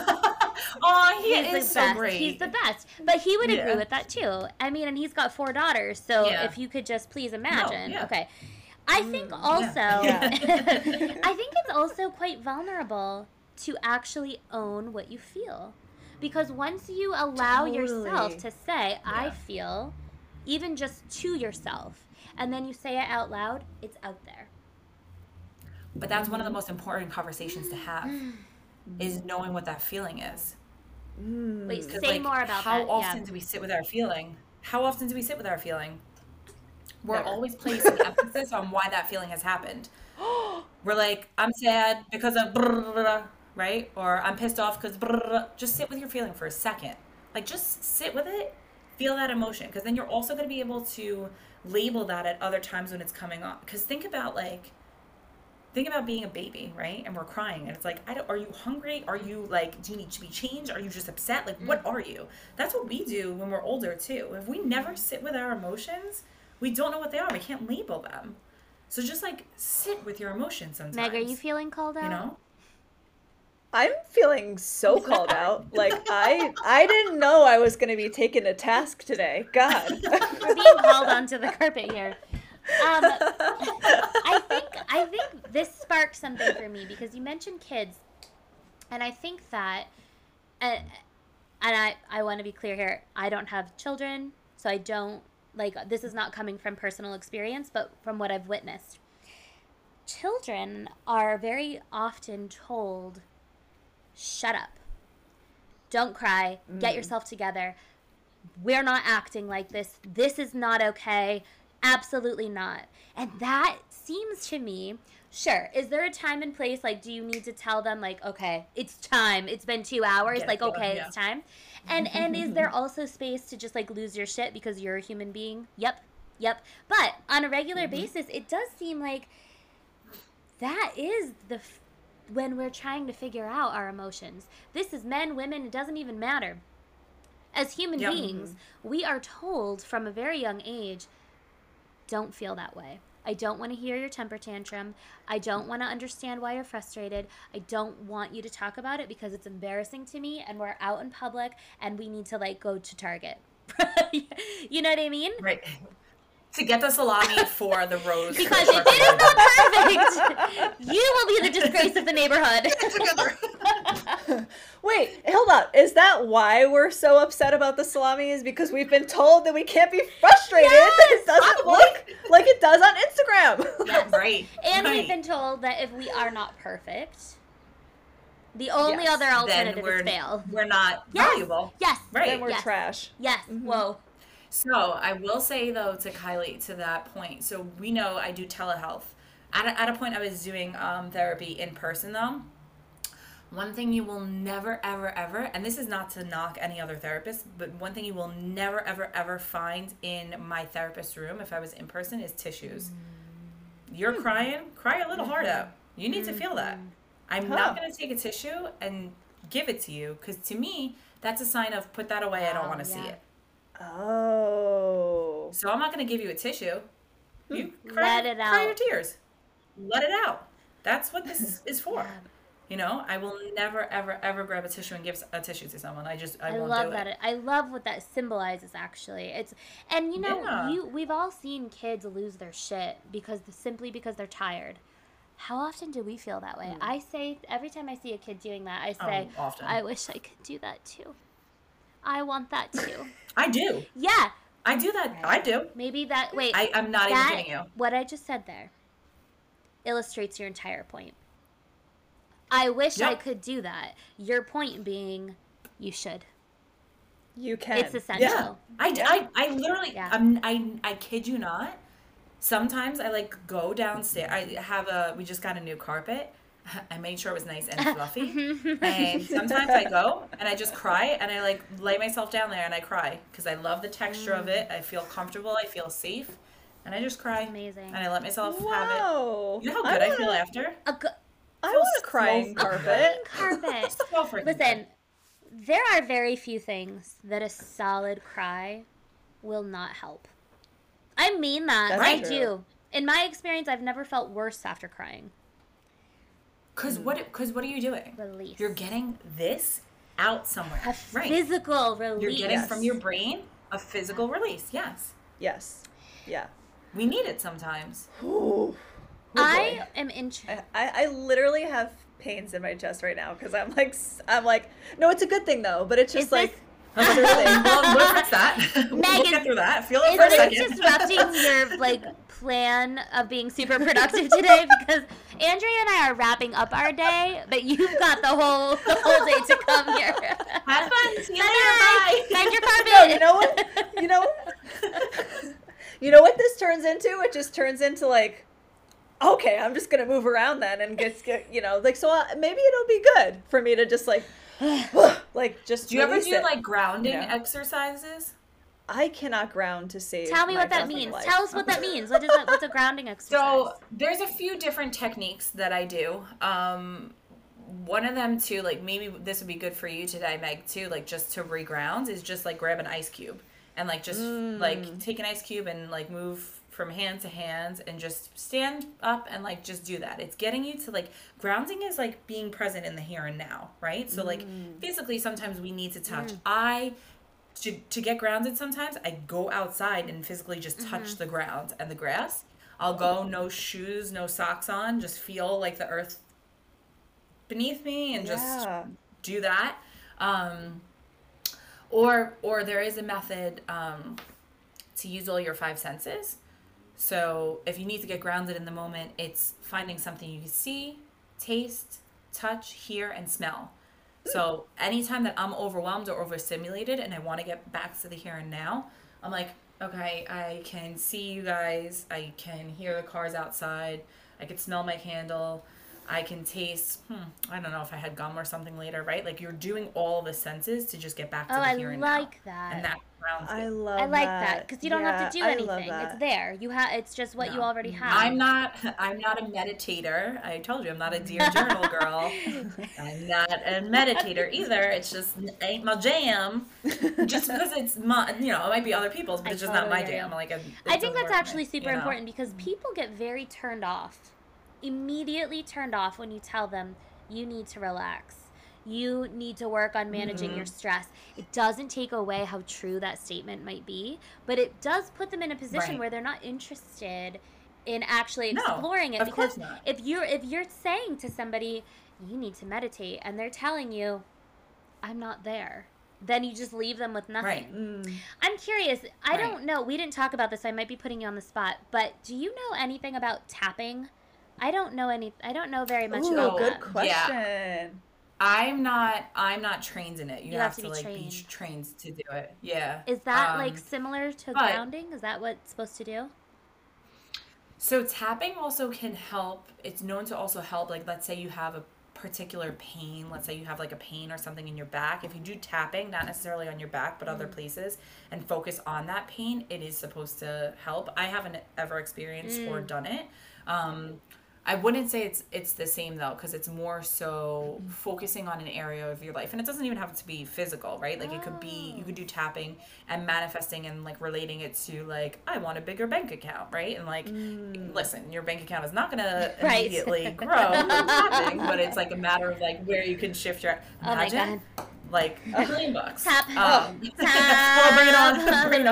Oh, he He's is the so best. great. He's the best. But he would agree Yeah. with that too. I mean, and he's got four daughters. So Yeah. if you could just please imagine. yeah. Okay. I think also, Yeah. I think it's also quite vulnerable to actually own what you feel. Because once you allow yourself Totally. to say, I Yeah. feel, even just to yourself, and then you say it out loud, it's out there. But that's one of the most important conversations to have, is knowing what that feeling is. Wait, 'Cause, say like, more about how that. often yeah. do we sit with our feeling? How often do we sit with our feeling? We're Never. always placing emphasis on why that feeling has happened. We're like, I'm sad because of brrrr, right? Or I'm pissed off because brrrr. Just sit with your feeling for a second. Like, just sit with it, feel that emotion, because then you're also going to be able to label that at other times when it's coming on. Because think about, like, think about being a baby, right? And we're crying, and it's like, I don't, are you hungry? Are you like, do you need to be changed? Are you just upset? Like, what are you? That's what we do when we're older too. If we never sit with our emotions, we don't know what they are. We can't label them. So just like sit with your emotions sometimes. Meg, are you feeling called out? You know? I'm feeling so called out. Like I I didn't know I was going to be taken to task today. God. We're being called onto the carpet here. Um, I think I think this sparked something for me because you mentioned kids, and I think that, and, and I I want to be clear here. I don't have children, so I don't like this is not coming from personal experience, but from what I've witnessed. Children are very often told, "Shut up, don't cry, get yourself together. We're not acting like this. This is not okay." Absolutely not. And that seems to me, sure, is there a time and place, like, do you need to tell them, like, okay, it's time, it's been two hours, Get like, going, okay, yeah. it's time? And and is there also space to just, like, lose your shit because you're a human being? Yep, yep. But on a regular Mm-hmm. basis, it does seem like that is the, f- when we're trying to figure out our emotions. This is men, women, it doesn't even matter. As human Yep. beings, we are told from a very young age, don't feel that way. I don't want to hear your temper tantrum. I don't want to understand why you're frustrated. I don't want you to talk about it because it's embarrassing to me and we're out in public and we need to like go to Target. You know what I mean? Right. To get the salami for the rose. Because if it is not perfect, you will be the disgrace of the neighborhood. Wait, hold up. Is that why we're so upset about the salami? Is because we've been told that we can't be frustrated? Yes! It doesn't look like it does on Instagram. Yeah, right. And right. we've been told that if we are not perfect, the only Yes. other Then alternative we're, is fail. we're not Yes. valuable. Yes. Right. Then we're Yes. trash. Yes. Whoa. So I will say though to Kylie to that point. So we know I do telehealth. At a, at a point I was doing um, therapy in person though. One thing you will never ever ever, and this is not to knock any other therapist, but one thing you will never ever ever find in my therapist's room if I was in person is tissues. You're crying, cry a little heart out. You need to feel that. I'm Huh. not going to take a tissue and give it to you because to me that's a sign of put that away. I don't Wow, want to see yeah. it. Oh. So I'm not going to give you a tissue. You cry, Let it cry out. your tears. Let it out. That's what this is for. You know, I will never, ever, ever grab a tissue and give a tissue to someone. I just, I, I won't love do that. it. I love what that symbolizes. Actually, it's and you know Yeah. you we've all seen kids lose their shit because simply because they're tired. How often do we feel that way? I say every time I see a kid doing that, I say, Oh, often. I wish I could do that too. I want that too. I do. Yeah, I do that. I do. maybe that. Wait, I, I'm not that, even kidding you. What I just said there illustrates your entire point. I wish I Yep. could do that. Your point being, you should. You can. It's essential. Yeah. I, I, I literally, Yeah. I'm, I, I kid you not. Sometimes I like go downstairs. I have a, we just got a new carpet. I made sure it was nice and fluffy. And sometimes I go and I just cry and I like lay myself down there and I cry because I love the texture of it. I feel comfortable. I feel safe. And I just cry. Amazing. And I let myself have Wow. it. You know how I good I, wanna- feel after? A go- I Feels want a crying so carpet. carpet. So freaking Listen, good. there are very few things that a solid cry will not help. I mean that. That's I true. do. In my experience, I've never felt worse after crying. Cause what? Cause what are you doing? Release. You're getting this out somewhere, a right? physical release. You're getting Yes. from your brain a physical release. Yes, Yes. Yeah. we need it sometimes. Ooh. Oh, I boy. am interested. I, I literally have pains in my chest right now because I'm like s- I'm like no, it's a good thing though, but it's just Is like this- understing. Well, we'll fix that. we'll Megan, get through that. Feel it Is for a this second. disrupting your like plan of being super productive today? Because Andrea and I are wrapping up our day, but you've got the whole the whole day to come here. Have fun. See you Bye. later. Bye. Find your carpet. No, you know what? You know. You know what this turns into? It just turns into like, okay, I'm just gonna move around then and get, get you know, like so uh, maybe it'll be good for me to just like, like just Do you ever release do it. like grounding you know? exercises? I cannot ground to save. Tell me my what that fucking means. life. Tell us what that means. What is that? What's a grounding exercise? So there's a few different techniques that I do. Um, one of them too, like maybe this would be good for you today, Meg, too, like just to reground is just like grab an ice cube and like just mm. like take an ice cube and like move from hand to hand and just stand up and like just do that. It's getting you to like grounding is like being present in the here and now, right? So like mm. physically sometimes we need to touch. Mm. I to to get grounded sometimes I go outside and physically just touch mm-hmm. the ground and the grass. I'll go no shoes, no socks on, just feel like the earth beneath me and just yeah. do that. Um, or or there is a method um, to use all your five senses. So if you need to get grounded in the moment, it's finding something you can see, taste, touch, hear, and smell. So anytime that I'm overwhelmed or overstimulated and I want to get back to the here and now, I'm like, okay, I can see you guys. I can hear the cars outside. I can smell my candle. I can taste, hmm, I don't know if I had gum or something later, right? Like you're doing all the senses to just get back to oh, the here I and like now. that. And that grounds you. I love I like that. that because you don't yeah, have to do anything. It's there. You have. It's just what no. you already have. I'm not. I'm not a meditator. I told you I'm not a Dear Journal girl. I'm not a meditator either. It's just ain't my jam. Just because it's my, you know, it might be other people's, but I it's just totally not my jam. Like a, I think that's actually me, super you know? important because people get very turned off, immediately turned off when you tell them you need to relax. You need to work on managing mm-hmm. your stress. It doesn't take away how true that statement might be, but it does put them in a position right. where they're not interested in actually exploring no, it. Of because course not. if you're if you're saying to somebody you need to meditate and they're telling you I'm not there, then you just leave them with nothing. Right. Mm. I'm curious. I right. don't know. We didn't talk about this. I might be putting you on the spot, but do you know anything about tapping? I don't know any. I don't know very much Ooh, about good that. question. Yeah. I'm not. I'm not trained in it. You, You have, have to to, be like trained. be trained to do it. Yeah. Is that Um, like similar to but- grounding? Is that what it's supposed to do? So tapping also can help. It's known to also help. Like, let's say you have a particular pain. Let's say you have like a pain or something in your back. If you do tapping, not necessarily on your back, but mm. other places, and focus on that pain, it is supposed to help. I haven't ever experienced mm. or done it. Um, I wouldn't say it's it's the same though, because it's more so focusing on an area of your life, and it doesn't even have to be physical, right? Like oh. it could be, you could do tapping and manifesting and like relating it to like, I want a bigger bank account, right? And like, mm. listen, your bank account is not gonna right. immediately grow from tapping, but it's like a matter of like where you can shift your. Imagine, oh my God. Like a million bucks. Tap. Um, tap. Bring it on. Bring it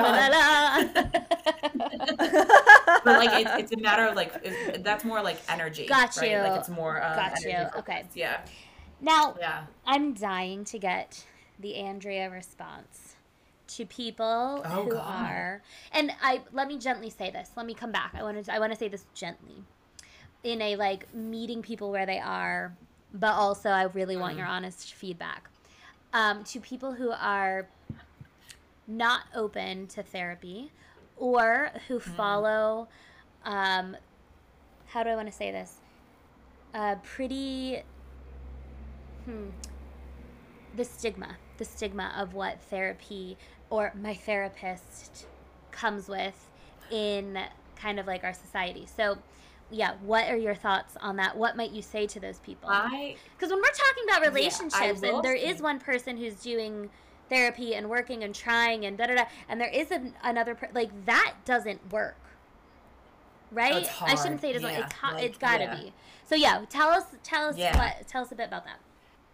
on. But like it's, it's a matter of like it, that's more like energy. Got right? you. Like it's more. Um, Got you. energy Okay. Yeah. Now, yeah. I'm dying to get the Andrea response to people oh, who God. are, and I let me gently say this. Let me come back. I want to. I want to say this gently, in a like meeting people where they are, but also I really want mm. your honest feedback. Um, to people who are not open to therapy or who mm. follow, um, how do I want to say this? Uh, pretty, hmm, the stigma, the stigma of what therapy or my therapist comes with in kind of like our society. So, yeah, what are your thoughts on that? What might you say to those people? I Because when we're talking about relationships, yeah, and there say. is one person who's doing therapy and working and trying and da da da, and there is an, another per- like that doesn't work, right? It's hard. I shouldn't say it doesn't. Yeah. It's ha- like, it's got to yeah. be. So yeah, tell us, tell us yeah. what, tell us a bit about that.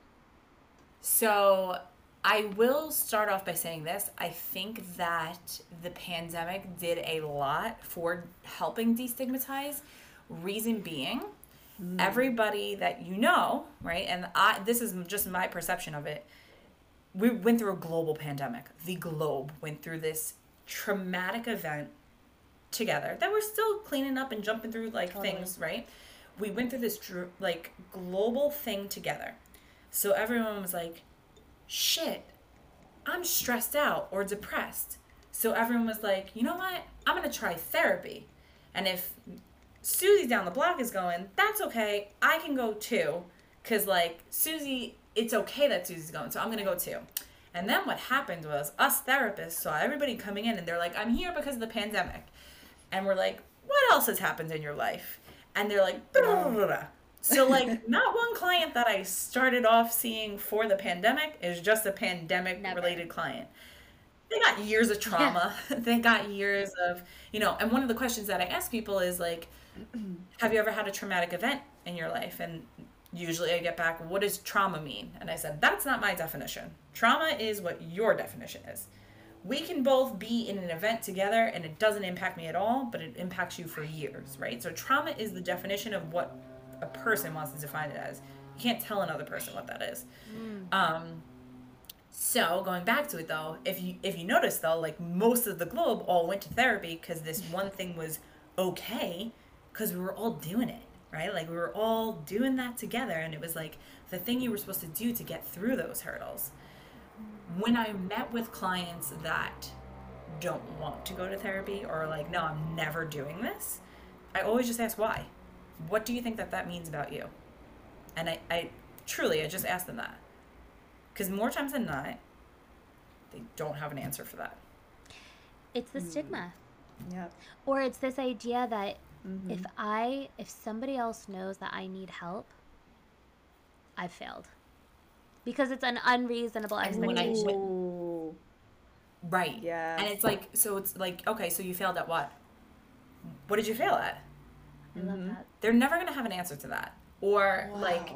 So I will start off by saying this. I think that the pandemic did a lot for helping destigmatize. Reason being, mm. everybody that you know, right, and I this is just my perception of it, we went through a global pandemic. The globe went through this traumatic event together that we're still cleaning up and jumping through like totally. things, right? We went through this like global thing together. So everyone was like, shit, I'm stressed out or depressed. So everyone was like, you know what? I'm going to try therapy. And if Susie down the block is going, that's okay. I can go too. Because, like, Susie, it's okay that Susie's going, so I'm going to go too. And then what happened was us therapists saw everybody coming in and they're like, I'm here because of the pandemic. And we're like, what else has happened in your life? And they're like, blah, blah, blah, blah. So like not one client that I started off seeing for the pandemic is just a pandemic Never. related client. They got years of trauma. Yeah. They got years of, you know, and one of the questions that I ask people is like, have you ever had a traumatic event in your life? And usually I get back, what does trauma mean? And I said, that's not my definition. Trauma is what your definition is. We can both be in an event together and it doesn't impact me at all, but it impacts you for years, right? So trauma is the definition of what a person wants to define it as. You can't tell another person what that is. Mm. Um, so going back to it though, if you if you notice though, like most of the globe all went to therapy because this one thing was okay, because we were all doing it, right? Like we were all doing that together, and it was like the thing you were supposed to do to get through those hurdles. When I met with clients that don't want to go to therapy or like, no, I'm never doing this, I always just ask why. What do you think that that means about you? And I, I truly, I just ask them that. Because more times than not, they don't have an answer for that. It's the mm. stigma. Yeah. Or it's this idea that mm-hmm. if I, if somebody else knows that I need help, I've failed. Because it's an unreasonable expectation. Ooh. Right. Yeah. And it's like, so it's like, okay, so you failed at what? What did you fail at? I love that. They're never going to have an answer to that. Or wow. like,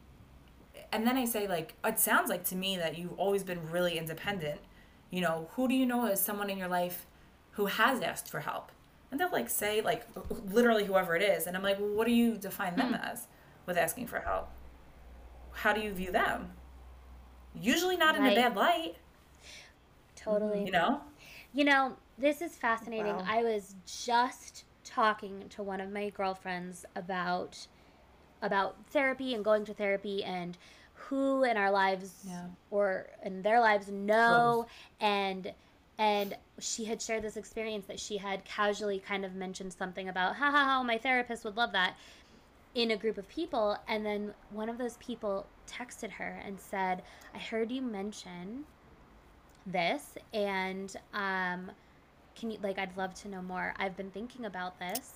and then I say like, it sounds like to me that you've always been really independent. You know, who do you know as someone in your life who has asked for help? And they'll like say like, literally whoever it is. And I'm like, well, what do you define them mm. as with asking for help? How do you view them? Usually not right. in a bad light. Totally. You know? You know, this is fascinating. Wow. I was just talking to one of my girlfriends about about therapy and going to therapy and who in our lives yeah. or in their lives know. and and she had shared this experience that she had casually kind of mentioned something about ha ha ha my therapist would love that in a group of people, and then one of those people texted her and said, I heard you mention this, and um can you, like, I'd love to know more. I've been thinking about this,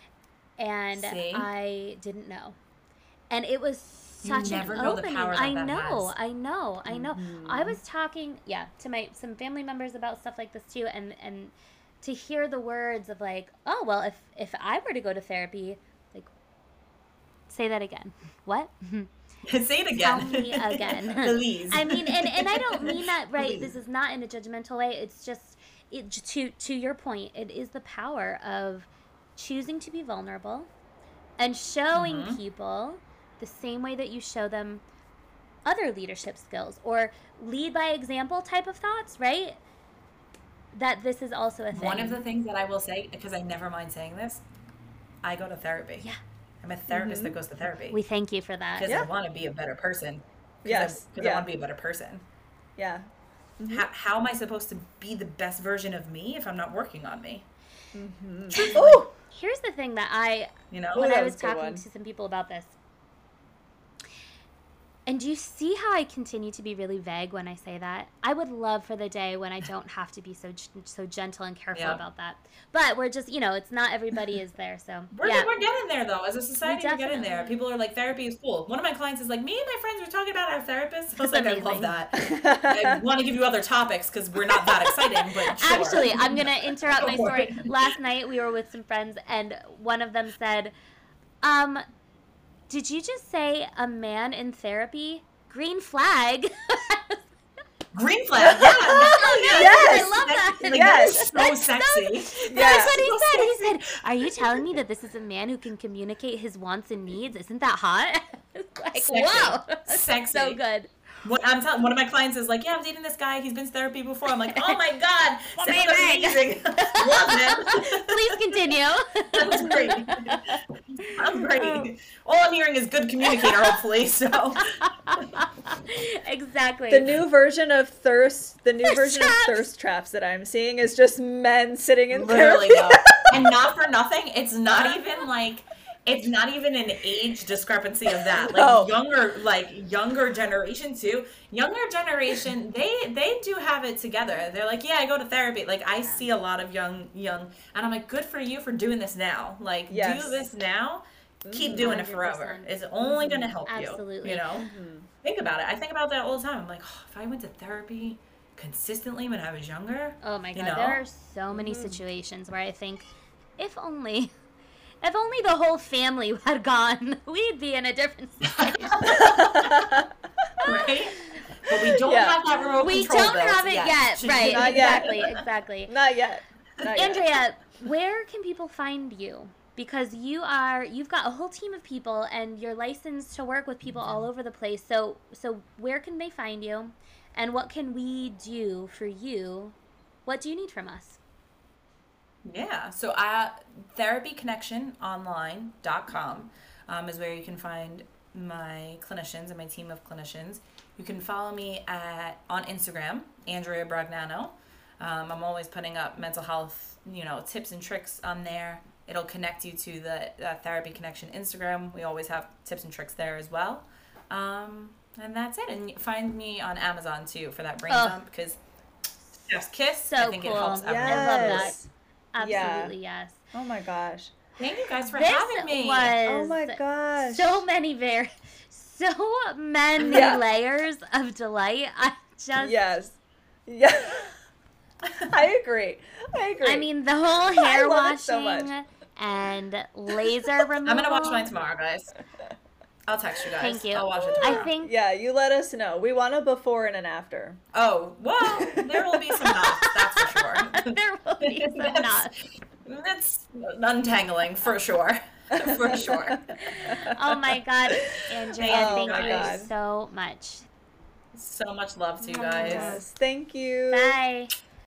and See? I didn't know. And it was such you never an know opening. The power that I that know, has. I know, I know. Mm-hmm. I was talking, yeah, to my some family members about stuff like this too, and and to hear the words of like, oh well, if if I were to go to therapy, like, say that again. What? Say it again. Tell me again. Please. I mean, and, and I don't mean that, right? Please. This is not in a judgmental way. It's just, it, to to your point, it is the power of choosing to be vulnerable and showing mm-hmm. people the same way that you show them other leadership skills or lead by example type of thoughts, right? That this is also a thing. One of the things that I will say, because I never mind saying this, I go to therapy. Yeah. I'm a therapist mm-hmm. that goes to therapy. We thank you for that. Because yeah. I want to be a better person. Yes. Because yeah. I want to be a better person. Yeah. Mm-hmm. How, how am I supposed to be the best version of me if I'm not working on me? Mm-hmm. Oh! Here's the thing that I, you know, when Ooh, I was was talking talking to some people about this, and do you see how I continue to be really vague when I say that? I would love for the day when I don't have to be so so gentle and careful yeah. about that. But we're just, you know, it's not everybody is there. So we're, yeah. we're getting there, though. As a society, we we're getting there. People are like, therapy is cool. One of my clients is like, me and my friends were talking about our therapist. I was That's like, amazing. I love that. I want to give you other topics because we're not that exciting, but sure. Actually, I'm going to interrupt my story. Last night, we were with some friends, and one of them said, um, did you just say a man in therapy? Green flag. Green flag. Yeah. Oh, yes. Yes. I love that. Like, Yes. that is so sexy. So, Yes. that's what he said. He said, are you telling me that this is a man who can communicate his wants and needs? Isn't that hot? Like, Sexy. wow. Sexy. So good. What I'm telling one of my clients is like, yeah, I'm dating this guy. He's been to therapy before. I'm like, oh my god, Amazing. that's amazing. Love him. Please continue. That's great. I'm great. All I'm hearing is good communicator, hopefully. So exactly. The new version of thirst, the new Thirst version traps. of thirst traps that I'm seeing is just men sitting in literally therapy. though, and not for nothing. It's not even like it's not even an age discrepancy of that. Like No. younger, like younger generation too. Younger generation, they they do have it together. They're like, yeah, I go to therapy. Like I see a lot of young young, and I'm like, good for you for doing this now. Like Yes. do this now. Keep Mhm. doing it one hundred forever. percent. It's only going to help Absolutely. you. You know, Mhm. think about it. I think about that all the time. I'm like, oh, if I went to therapy consistently when I was younger. Oh my You god, know? there are so many Mhm. situations where I think, if only, if only the whole family had gone, we'd be in a different situation. Right? But we don't Yeah. have that remote We control don't built have it yet, right? Not yet. Exactly, exactly. Not yet. Not yet. Andrea, where can people find you? Because you are, you've got a whole team of people, and you're licensed to work with people all over the place. So, so where can they find you, and what can we do for you? What do you need from us? Yeah, so uh, therapy connection online dot com um, is where you can find my clinicians and my team of clinicians. You can follow me at on Instagram, Andrea Bragnano. Um, I'm always putting up mental health, you know, tips and tricks on there. It'll connect you to the uh, Therapy Connection Instagram. We always have tips and tricks there as well. Um, and that's it. And you find me on Amazon too for that brain Oh. dump because Chef's Kiss, So I think cool. it helps I everyone. love that. Yes. Absolutely, yes. Oh my gosh. Thank you guys for This having me. was Oh my gosh. so many very, so many Yeah. layers of delight. I just, Yes. Yeah. I agree. I agree. I mean, the whole hair love it so washing much. and laser removal. I'm gonna watch mine tomorrow, guys. I'll text you guys. Thank you. I'll watch it I tomorrow. think yeah, you let us know. We want a before and an after. Oh, well, there will be some knots, that's for sure. there will be some That's- knots. That's untangling for sure. For sure. Oh my God, Andrea, Oh thank my you God. so much. So much love to you Oh my guys. Yes. Thank you. Bye.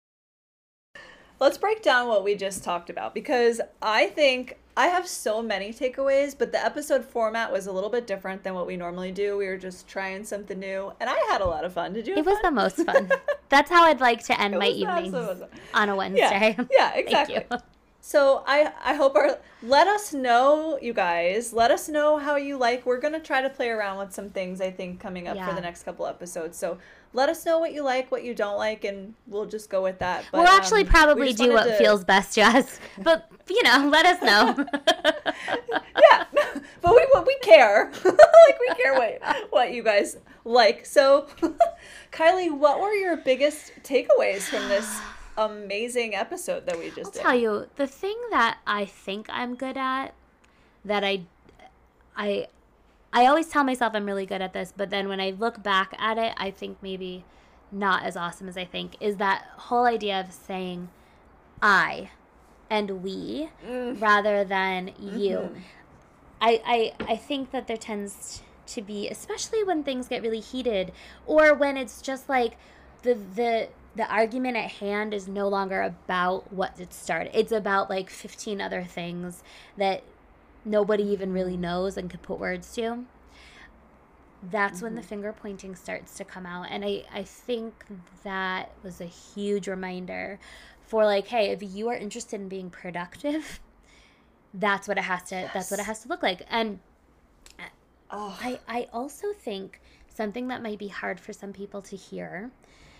Let's break down what we just talked about because I think I have so many takeaways, but the episode format was a little bit different than what we normally do. We were just trying something new, and I had a lot of fun. Did you? It have was the fun? most fun. That's how I'd like to end It my was the evenings absolute- on a Wednesday. Yeah, yeah, Thank exactly. you. So I I hope our let us know, you guys. Let us know how you like. We're gonna try to play around with some things I think coming up for Yeah. the next couple episodes. So let us know what you like, what you don't like, and we'll just go with that. But, We'll actually um, we probably just do wanted what to- feels best to us. But, you know, let us know. Yeah, but we but we care. Like we care what what you guys like. So, Kylie, what were your biggest takeaways from this amazing episode that we just I'll did? tell you, the thing that I think I'm good at, that I, I, I always tell myself I'm really good at this, but then when I look back at it, I think maybe not as awesome as I think, is that whole idea of saying I and we Mm. rather than you. Mhm. I, I, I think that there tends to be, especially when things get really heated, or when it's just like the the the argument at hand is no longer about what it started. It's about like fifteen other things that nobody even really knows and could put words to. That's when the finger pointing starts to come out. And I, I think that was a huge reminder for like, hey, if you are interested in being productive, that's what it has to that's what it has to look like. And Oh, I, I also think something that might be hard for some people to hear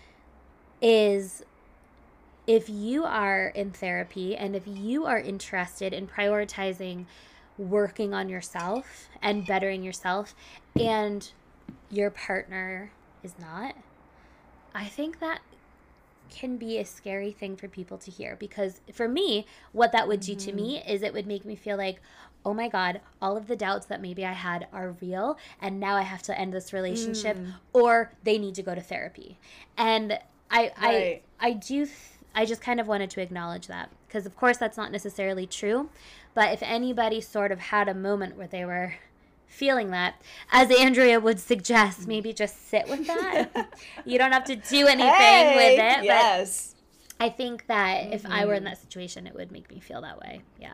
is if you are in therapy and if you are interested in prioritizing working on yourself and bettering yourself and your partner is not, I think that can be a scary thing for people to hear, because for me, what that would do to me is it would make me feel like, oh my God, all of the doubts that maybe I had are real, and now I have to end this relationship, Mm. or they need to go to therapy. And I Right. I I do th- I just kind of wanted to acknowledge that, because of course that's not necessarily true, but if anybody sort of had a moment where they were feeling that, as Andrea would suggest, maybe just sit with that. You don't have to do anything hey, with it, yes. but I think that if I were in Mhm. that situation, it would make me feel that way. Yeah.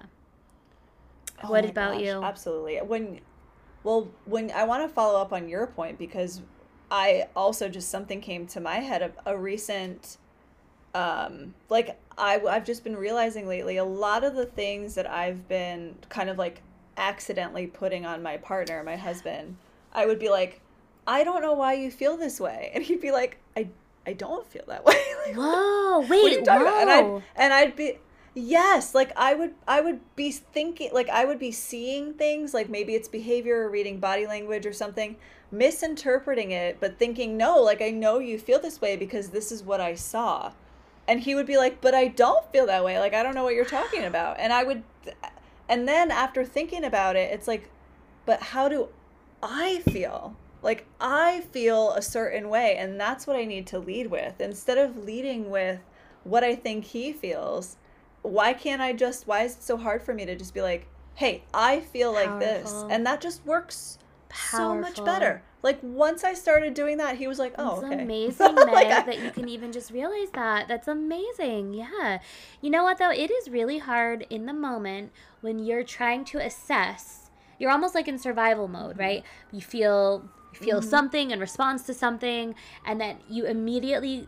Oh What my about gosh, you? Absolutely. When, well, when I want to follow up on your point, because I also just something came to my head of a recent, um, like I I've just been realizing lately a lot of the things that I've been kind of like accidentally putting on my partner, my husband, I would be like, I don't know why you feel this way. And he'd be like, I I don't feel that way. Like, Whoa, what are you wait, talking whoa. about? And I'd, and I'd be, yes, like I would, I would be thinking, like I would be seeing things, like maybe it's behavior or reading body language or something, misinterpreting it, but thinking, no, like I know you feel this way because this is what I saw. And he would be like, but I don't feel that way. Like, I don't know what you're talking about. And I would, and then after thinking about it, it's like, but how do I feel? Like, I feel a certain way, and that's what I need to lead with. Instead of leading with what I think he feels, why can't I just, why is it so hard for me to just be like, hey, I feel like this? Powerful. And that just works so much Powerful. better. Like, once I started doing that, he was like, oh, It's okay. amazing, Meg, Like, I- that you can even just realize that. That's amazing. Yeah. You know what, though? It is really hard in the moment when you're trying to assess. You're almost like in survival mode, right? You feel you feel Mhm. something in response to something, and then you immediately,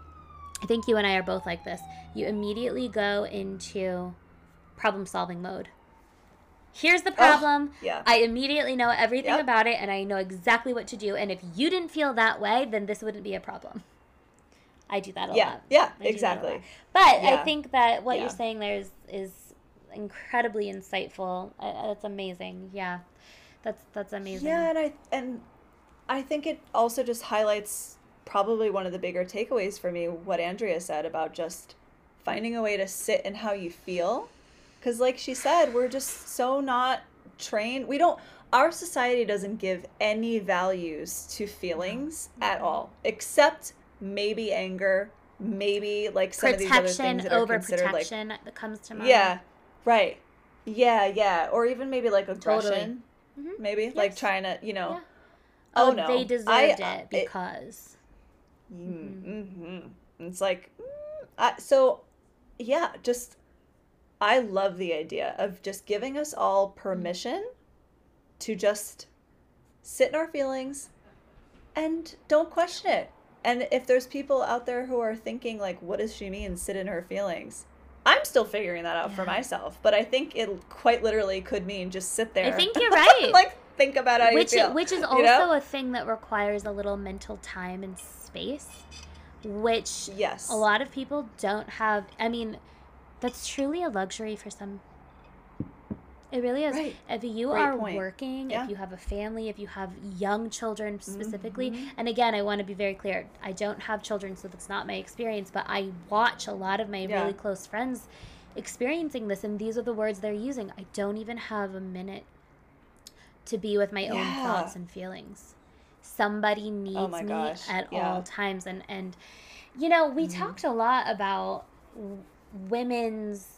I think you and I are both like this, you immediately go into problem-solving mode. Here's the problem. yeah. I immediately know everything Yep. about it, and I know exactly what to do. And if you didn't feel that way, then this wouldn't be a problem. I do that a Yeah, lot. yeah, I do that a exactly. lot. But I Yeah. think that what Yeah. you're saying there is, is incredibly insightful. Uh, That's amazing. Yeah, that's that's amazing. Yeah, and I and I think it also just highlights probably one of the bigger takeaways for me, what Andrea said about just finding a way to sit in how you feel. Because like she said, we're just so not trained. We don't, our society doesn't give any values to feelings at all, except maybe anger, maybe like some of these other Protection things that are over considered like, protection that comes to mind. yeah, right. Yeah, yeah. Or even maybe like Totally. aggression, Mhm. maybe like Yes. trying to, you know, Yeah. oh, Oh, no. they deserved I- it it- because. Mm-hmm. It's like, mm, I, so yeah, just, I love the idea of just giving us all permission to just sit in our feelings and don't question it. And if there's people out there who are thinking like, what does she mean, sit in her feelings? I'm still figuring that out for Yeah. myself, but I think it quite literally could mean just sit there. I think you're right. Like, think about how which you feel. which is you also know? a thing that requires a little mental time and space, which Yes. a lot of people don't have. I mean, that's truly a luxury for some. It really is. Right. If you Great are point. working, Yeah. if you have a family, if you have young children specifically, Mhm. and again, I want to be very clear, I don't have children, so that's not my experience, but I watch a lot of my Yeah. really close friends experiencing this, and these are the words they're using. I don't even have a minute to be with my own Yeah. thoughts and feelings. Somebody needs my me gosh, at yeah. all times, and and you know, we Mhm. talked a lot about w- women's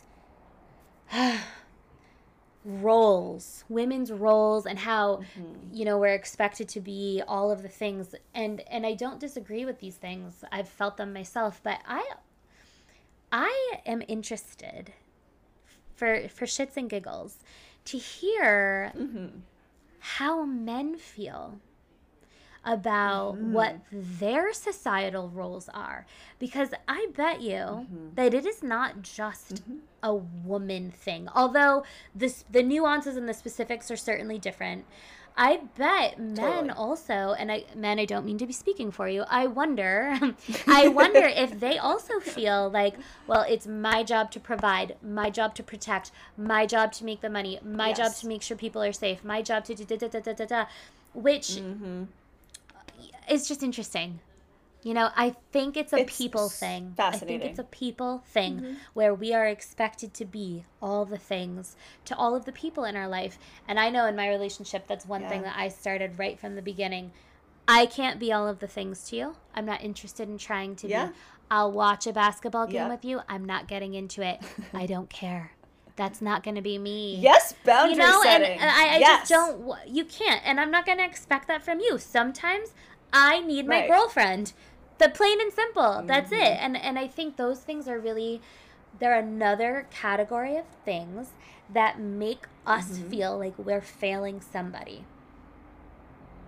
roles, women's roles, and how Mhm. you know we're expected to be all of the things, and and I don't disagree with these things. I've felt them myself, but I I am interested for for shits and giggles to hear Mhm. how men feel about what their societal roles are, because I bet you that it is not just a woman thing, although this the nuances and the specifics are certainly different. I bet men Totally. also, and I men I don't mean to be speaking for you, I wonder I wonder if they also feel like, well, it's my job to provide, my job to protect, my job to make the money, my job Yes. to make sure people are safe, my job to da da da da da da da, which Mm-hmm. it's just interesting. You know, I think it's a It's people s- thing. I think fascinating. it's a people thing where we are expected to be all the things to all of the people in our life. And I know in my relationship, that's one thing Yeah. that I started right from the beginning. I can't be all of the things to you. I'm not interested in trying to Yeah. be. I'll watch a basketball game Yeah. with you. I'm not getting into it. I don't care. That's not going to be me. Yes, boundary You know, and, setting. and I, I yes. just don't, w- you can't, and I'm not going to expect that from you. Sometimes I need my Right. girlfriend. The plain and simple. That's Mhm. it. And and I think those things are really, they're another category of things that make us Mhm. feel like we're failing somebody.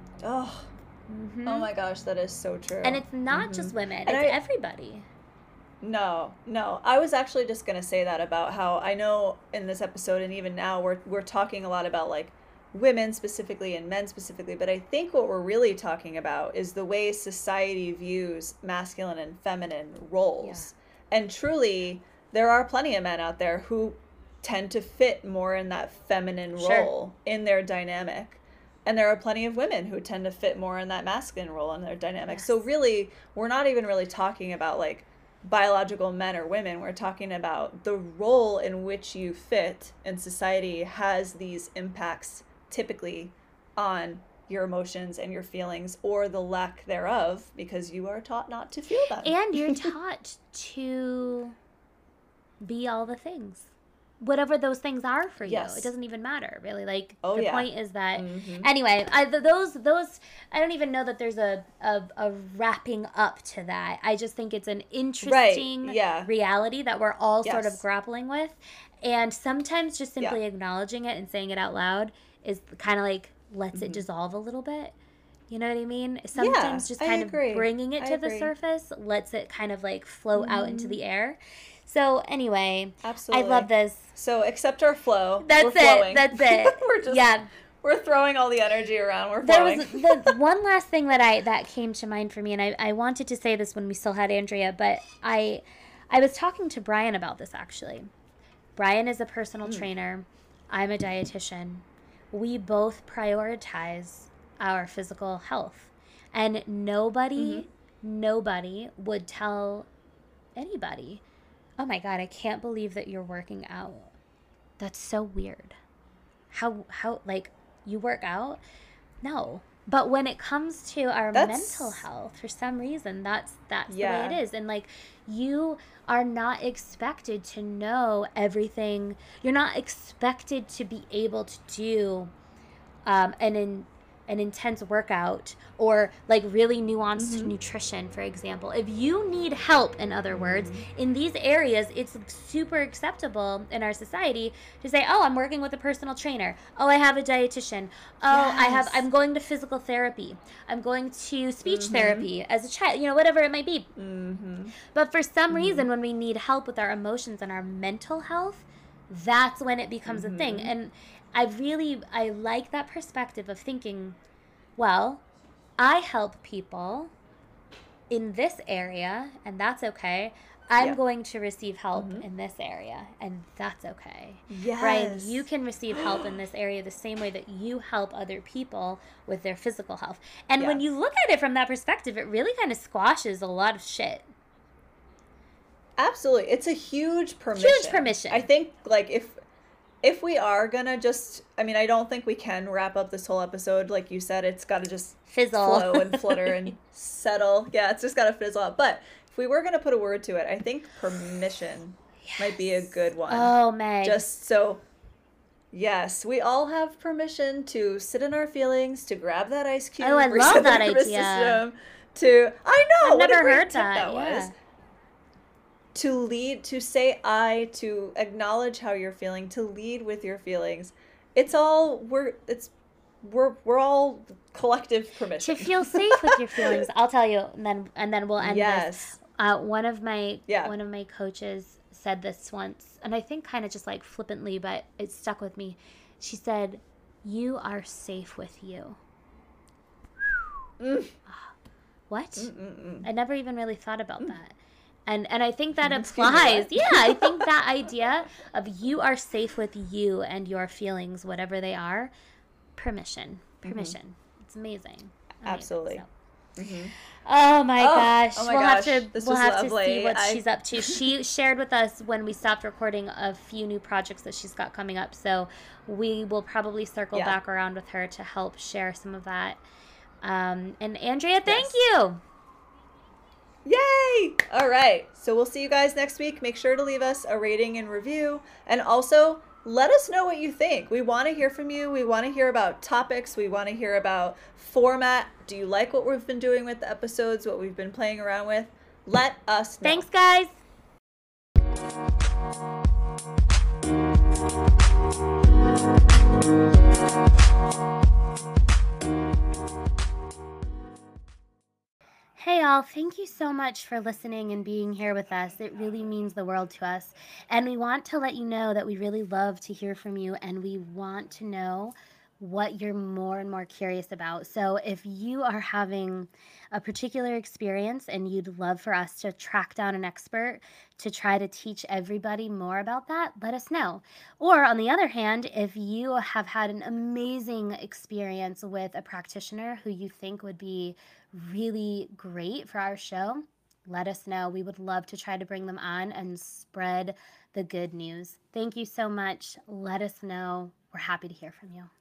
Oh, Mhm. oh my gosh, that is so true. And it's not Mhm. just women, And it's I- everybody. No, no. I was actually just gonna say that about how I know in this episode and even now we're we're talking a lot about like women specifically and men specifically, but I think what we're really talking about is the way society views masculine and feminine roles. And truly, there are plenty of men out there who tend to fit more in that feminine Sure. role in their dynamic. And there are plenty of women who tend to fit more in that masculine role in their dynamic. So Yes. really, we're not even really talking about like biological men or women. We're talking about the role in which you fit in society has these impacts typically on your emotions and your feelings or the lack thereof because you are taught not to feel them. And you're taught to be all the things. Whatever those things are for you. Yes. It doesn't even matter, really. Like, Oh, the yeah. point is that... Mhm. Anyway, I, th- those, those, I don't even know that there's a, a, a wrapping up to that. I just think it's an interesting yeah. reality that we're all sort of Yes. grappling with. And sometimes just simply Yeah. acknowledging it and saying it out loud is kind of like lets it Mhm. dissolve a little bit. You know what I mean? Sometimes just I kind agree. of bringing it I to the agree. surface lets it kind of like float out into Mhm. the air. So anyway, Absolutely. I love this. So accept our flow. That's We're it. flowing. That's it. we're just Yeah. we're throwing all the energy around. We're There flowing. was the one last thing that I that came to mind for me, and I, I wanted to say this when we still had Andrea, but I I was talking to Brian about this actually. Brian is a personal Mm. trainer. I'm a dietitian. We both prioritize our physical health. And nobody, nobody would tell anybody, oh my God, I can't believe that you're working out. That's so weird. How, how, like, you work out? No. But when it comes to our That's- mental health, for some reason, that's that's Yeah. the way it is. And like, you are not expected to know everything. You're not expected to be able to do um, an in, an intense workout or like really nuanced Mhm. nutrition, for example. If you need help, in other words, in these areas, it's super acceptable in our society to say, "Oh, I'm working with a personal trainer. Oh, I have a dietitian. Oh, I have Yes. I'm going to physical therapy. I'm going to speech Mhm. therapy as a child, you know, whatever it might be." Mm-hmm. But for some Mhm. reason, when we need help with our emotions and our mental health, that's when it becomes a thing. Mhm. And I really, I like that perspective of thinking, well, I help people in this area, and that's okay. I'm Yeah. going to receive help Mhm. in this area, and that's okay. Yes. Brian, you can receive help in this area the same way that you help other people with their physical health. And when Yeah. you look at it from that perspective, it really kind of squashes a lot of shit. Absolutely. It's a huge permission. Huge permission. I think like if if we are gonna just I mean, I don't think we can wrap up this whole episode. Like you said, it's gotta just Fizzle. flow and flutter and settle. Yeah, it's just gotta fizzle out. But if we were gonna put a word to it, I think permission might be a good one. Oh, Meg. Just so yes, we all have permission to sit in our feelings, to grab that ice cube. Oh, I reset love the that nervous idea. system, to I know I've what never a great heard tip that, that yeah. was. To lead, to say I, to acknowledge how you're feeling, to lead with your feelings. It's all we're it's we're we're all collective permission. To feel safe with your feelings, I'll tell you, and then and then we'll end this. Yes. Uh, one of my Yeah. one of my coaches said this once, and I think kind of just like flippantly, but it stuck with me. She said, "You are safe with you." Mm. What? Mm-mm-mm. I never even really thought about that. And and I think that Excuse me, applies. what? Yeah, I think that idea of you are safe with you and your feelings, whatever they are, permission. Permission. It's amazing. Amazing. Mm-hmm. Absolutely. So- Mhm. Oh my Oh, gosh. oh my we'll have gosh. to This we'll was have to see lovely. what I- she's up to. She shared with us when we stopped recording a few new projects that she's got coming up. So we will probably circle Yeah. back around with her to help share some of that. Um, and Andrea, thank Yes. you. Yay! All right. So we'll see you guys next week. Make sure to leave us a rating and review. And also, let us know what you think. We want to hear from you. We want to hear about topics. We want to hear about format. Do you like what we've been doing with the episodes, what we've been playing around with? Let us know. Thanks, guys. Hey, all, thank you so much for listening and being here with us. It really means the world to us. And we want to let you know that we really love to hear from you and we want to know what you're more and more curious about. So if you are having a particular experience and you'd love for us to track down an expert to try to teach everybody more about that, let us know. Or on the other hand, if you have had an amazing experience with a practitioner who you think would be really great for our show, let us know. We would love to try to bring them on and spread the good news. Thank you so much. Let us know. We're happy to hear from you.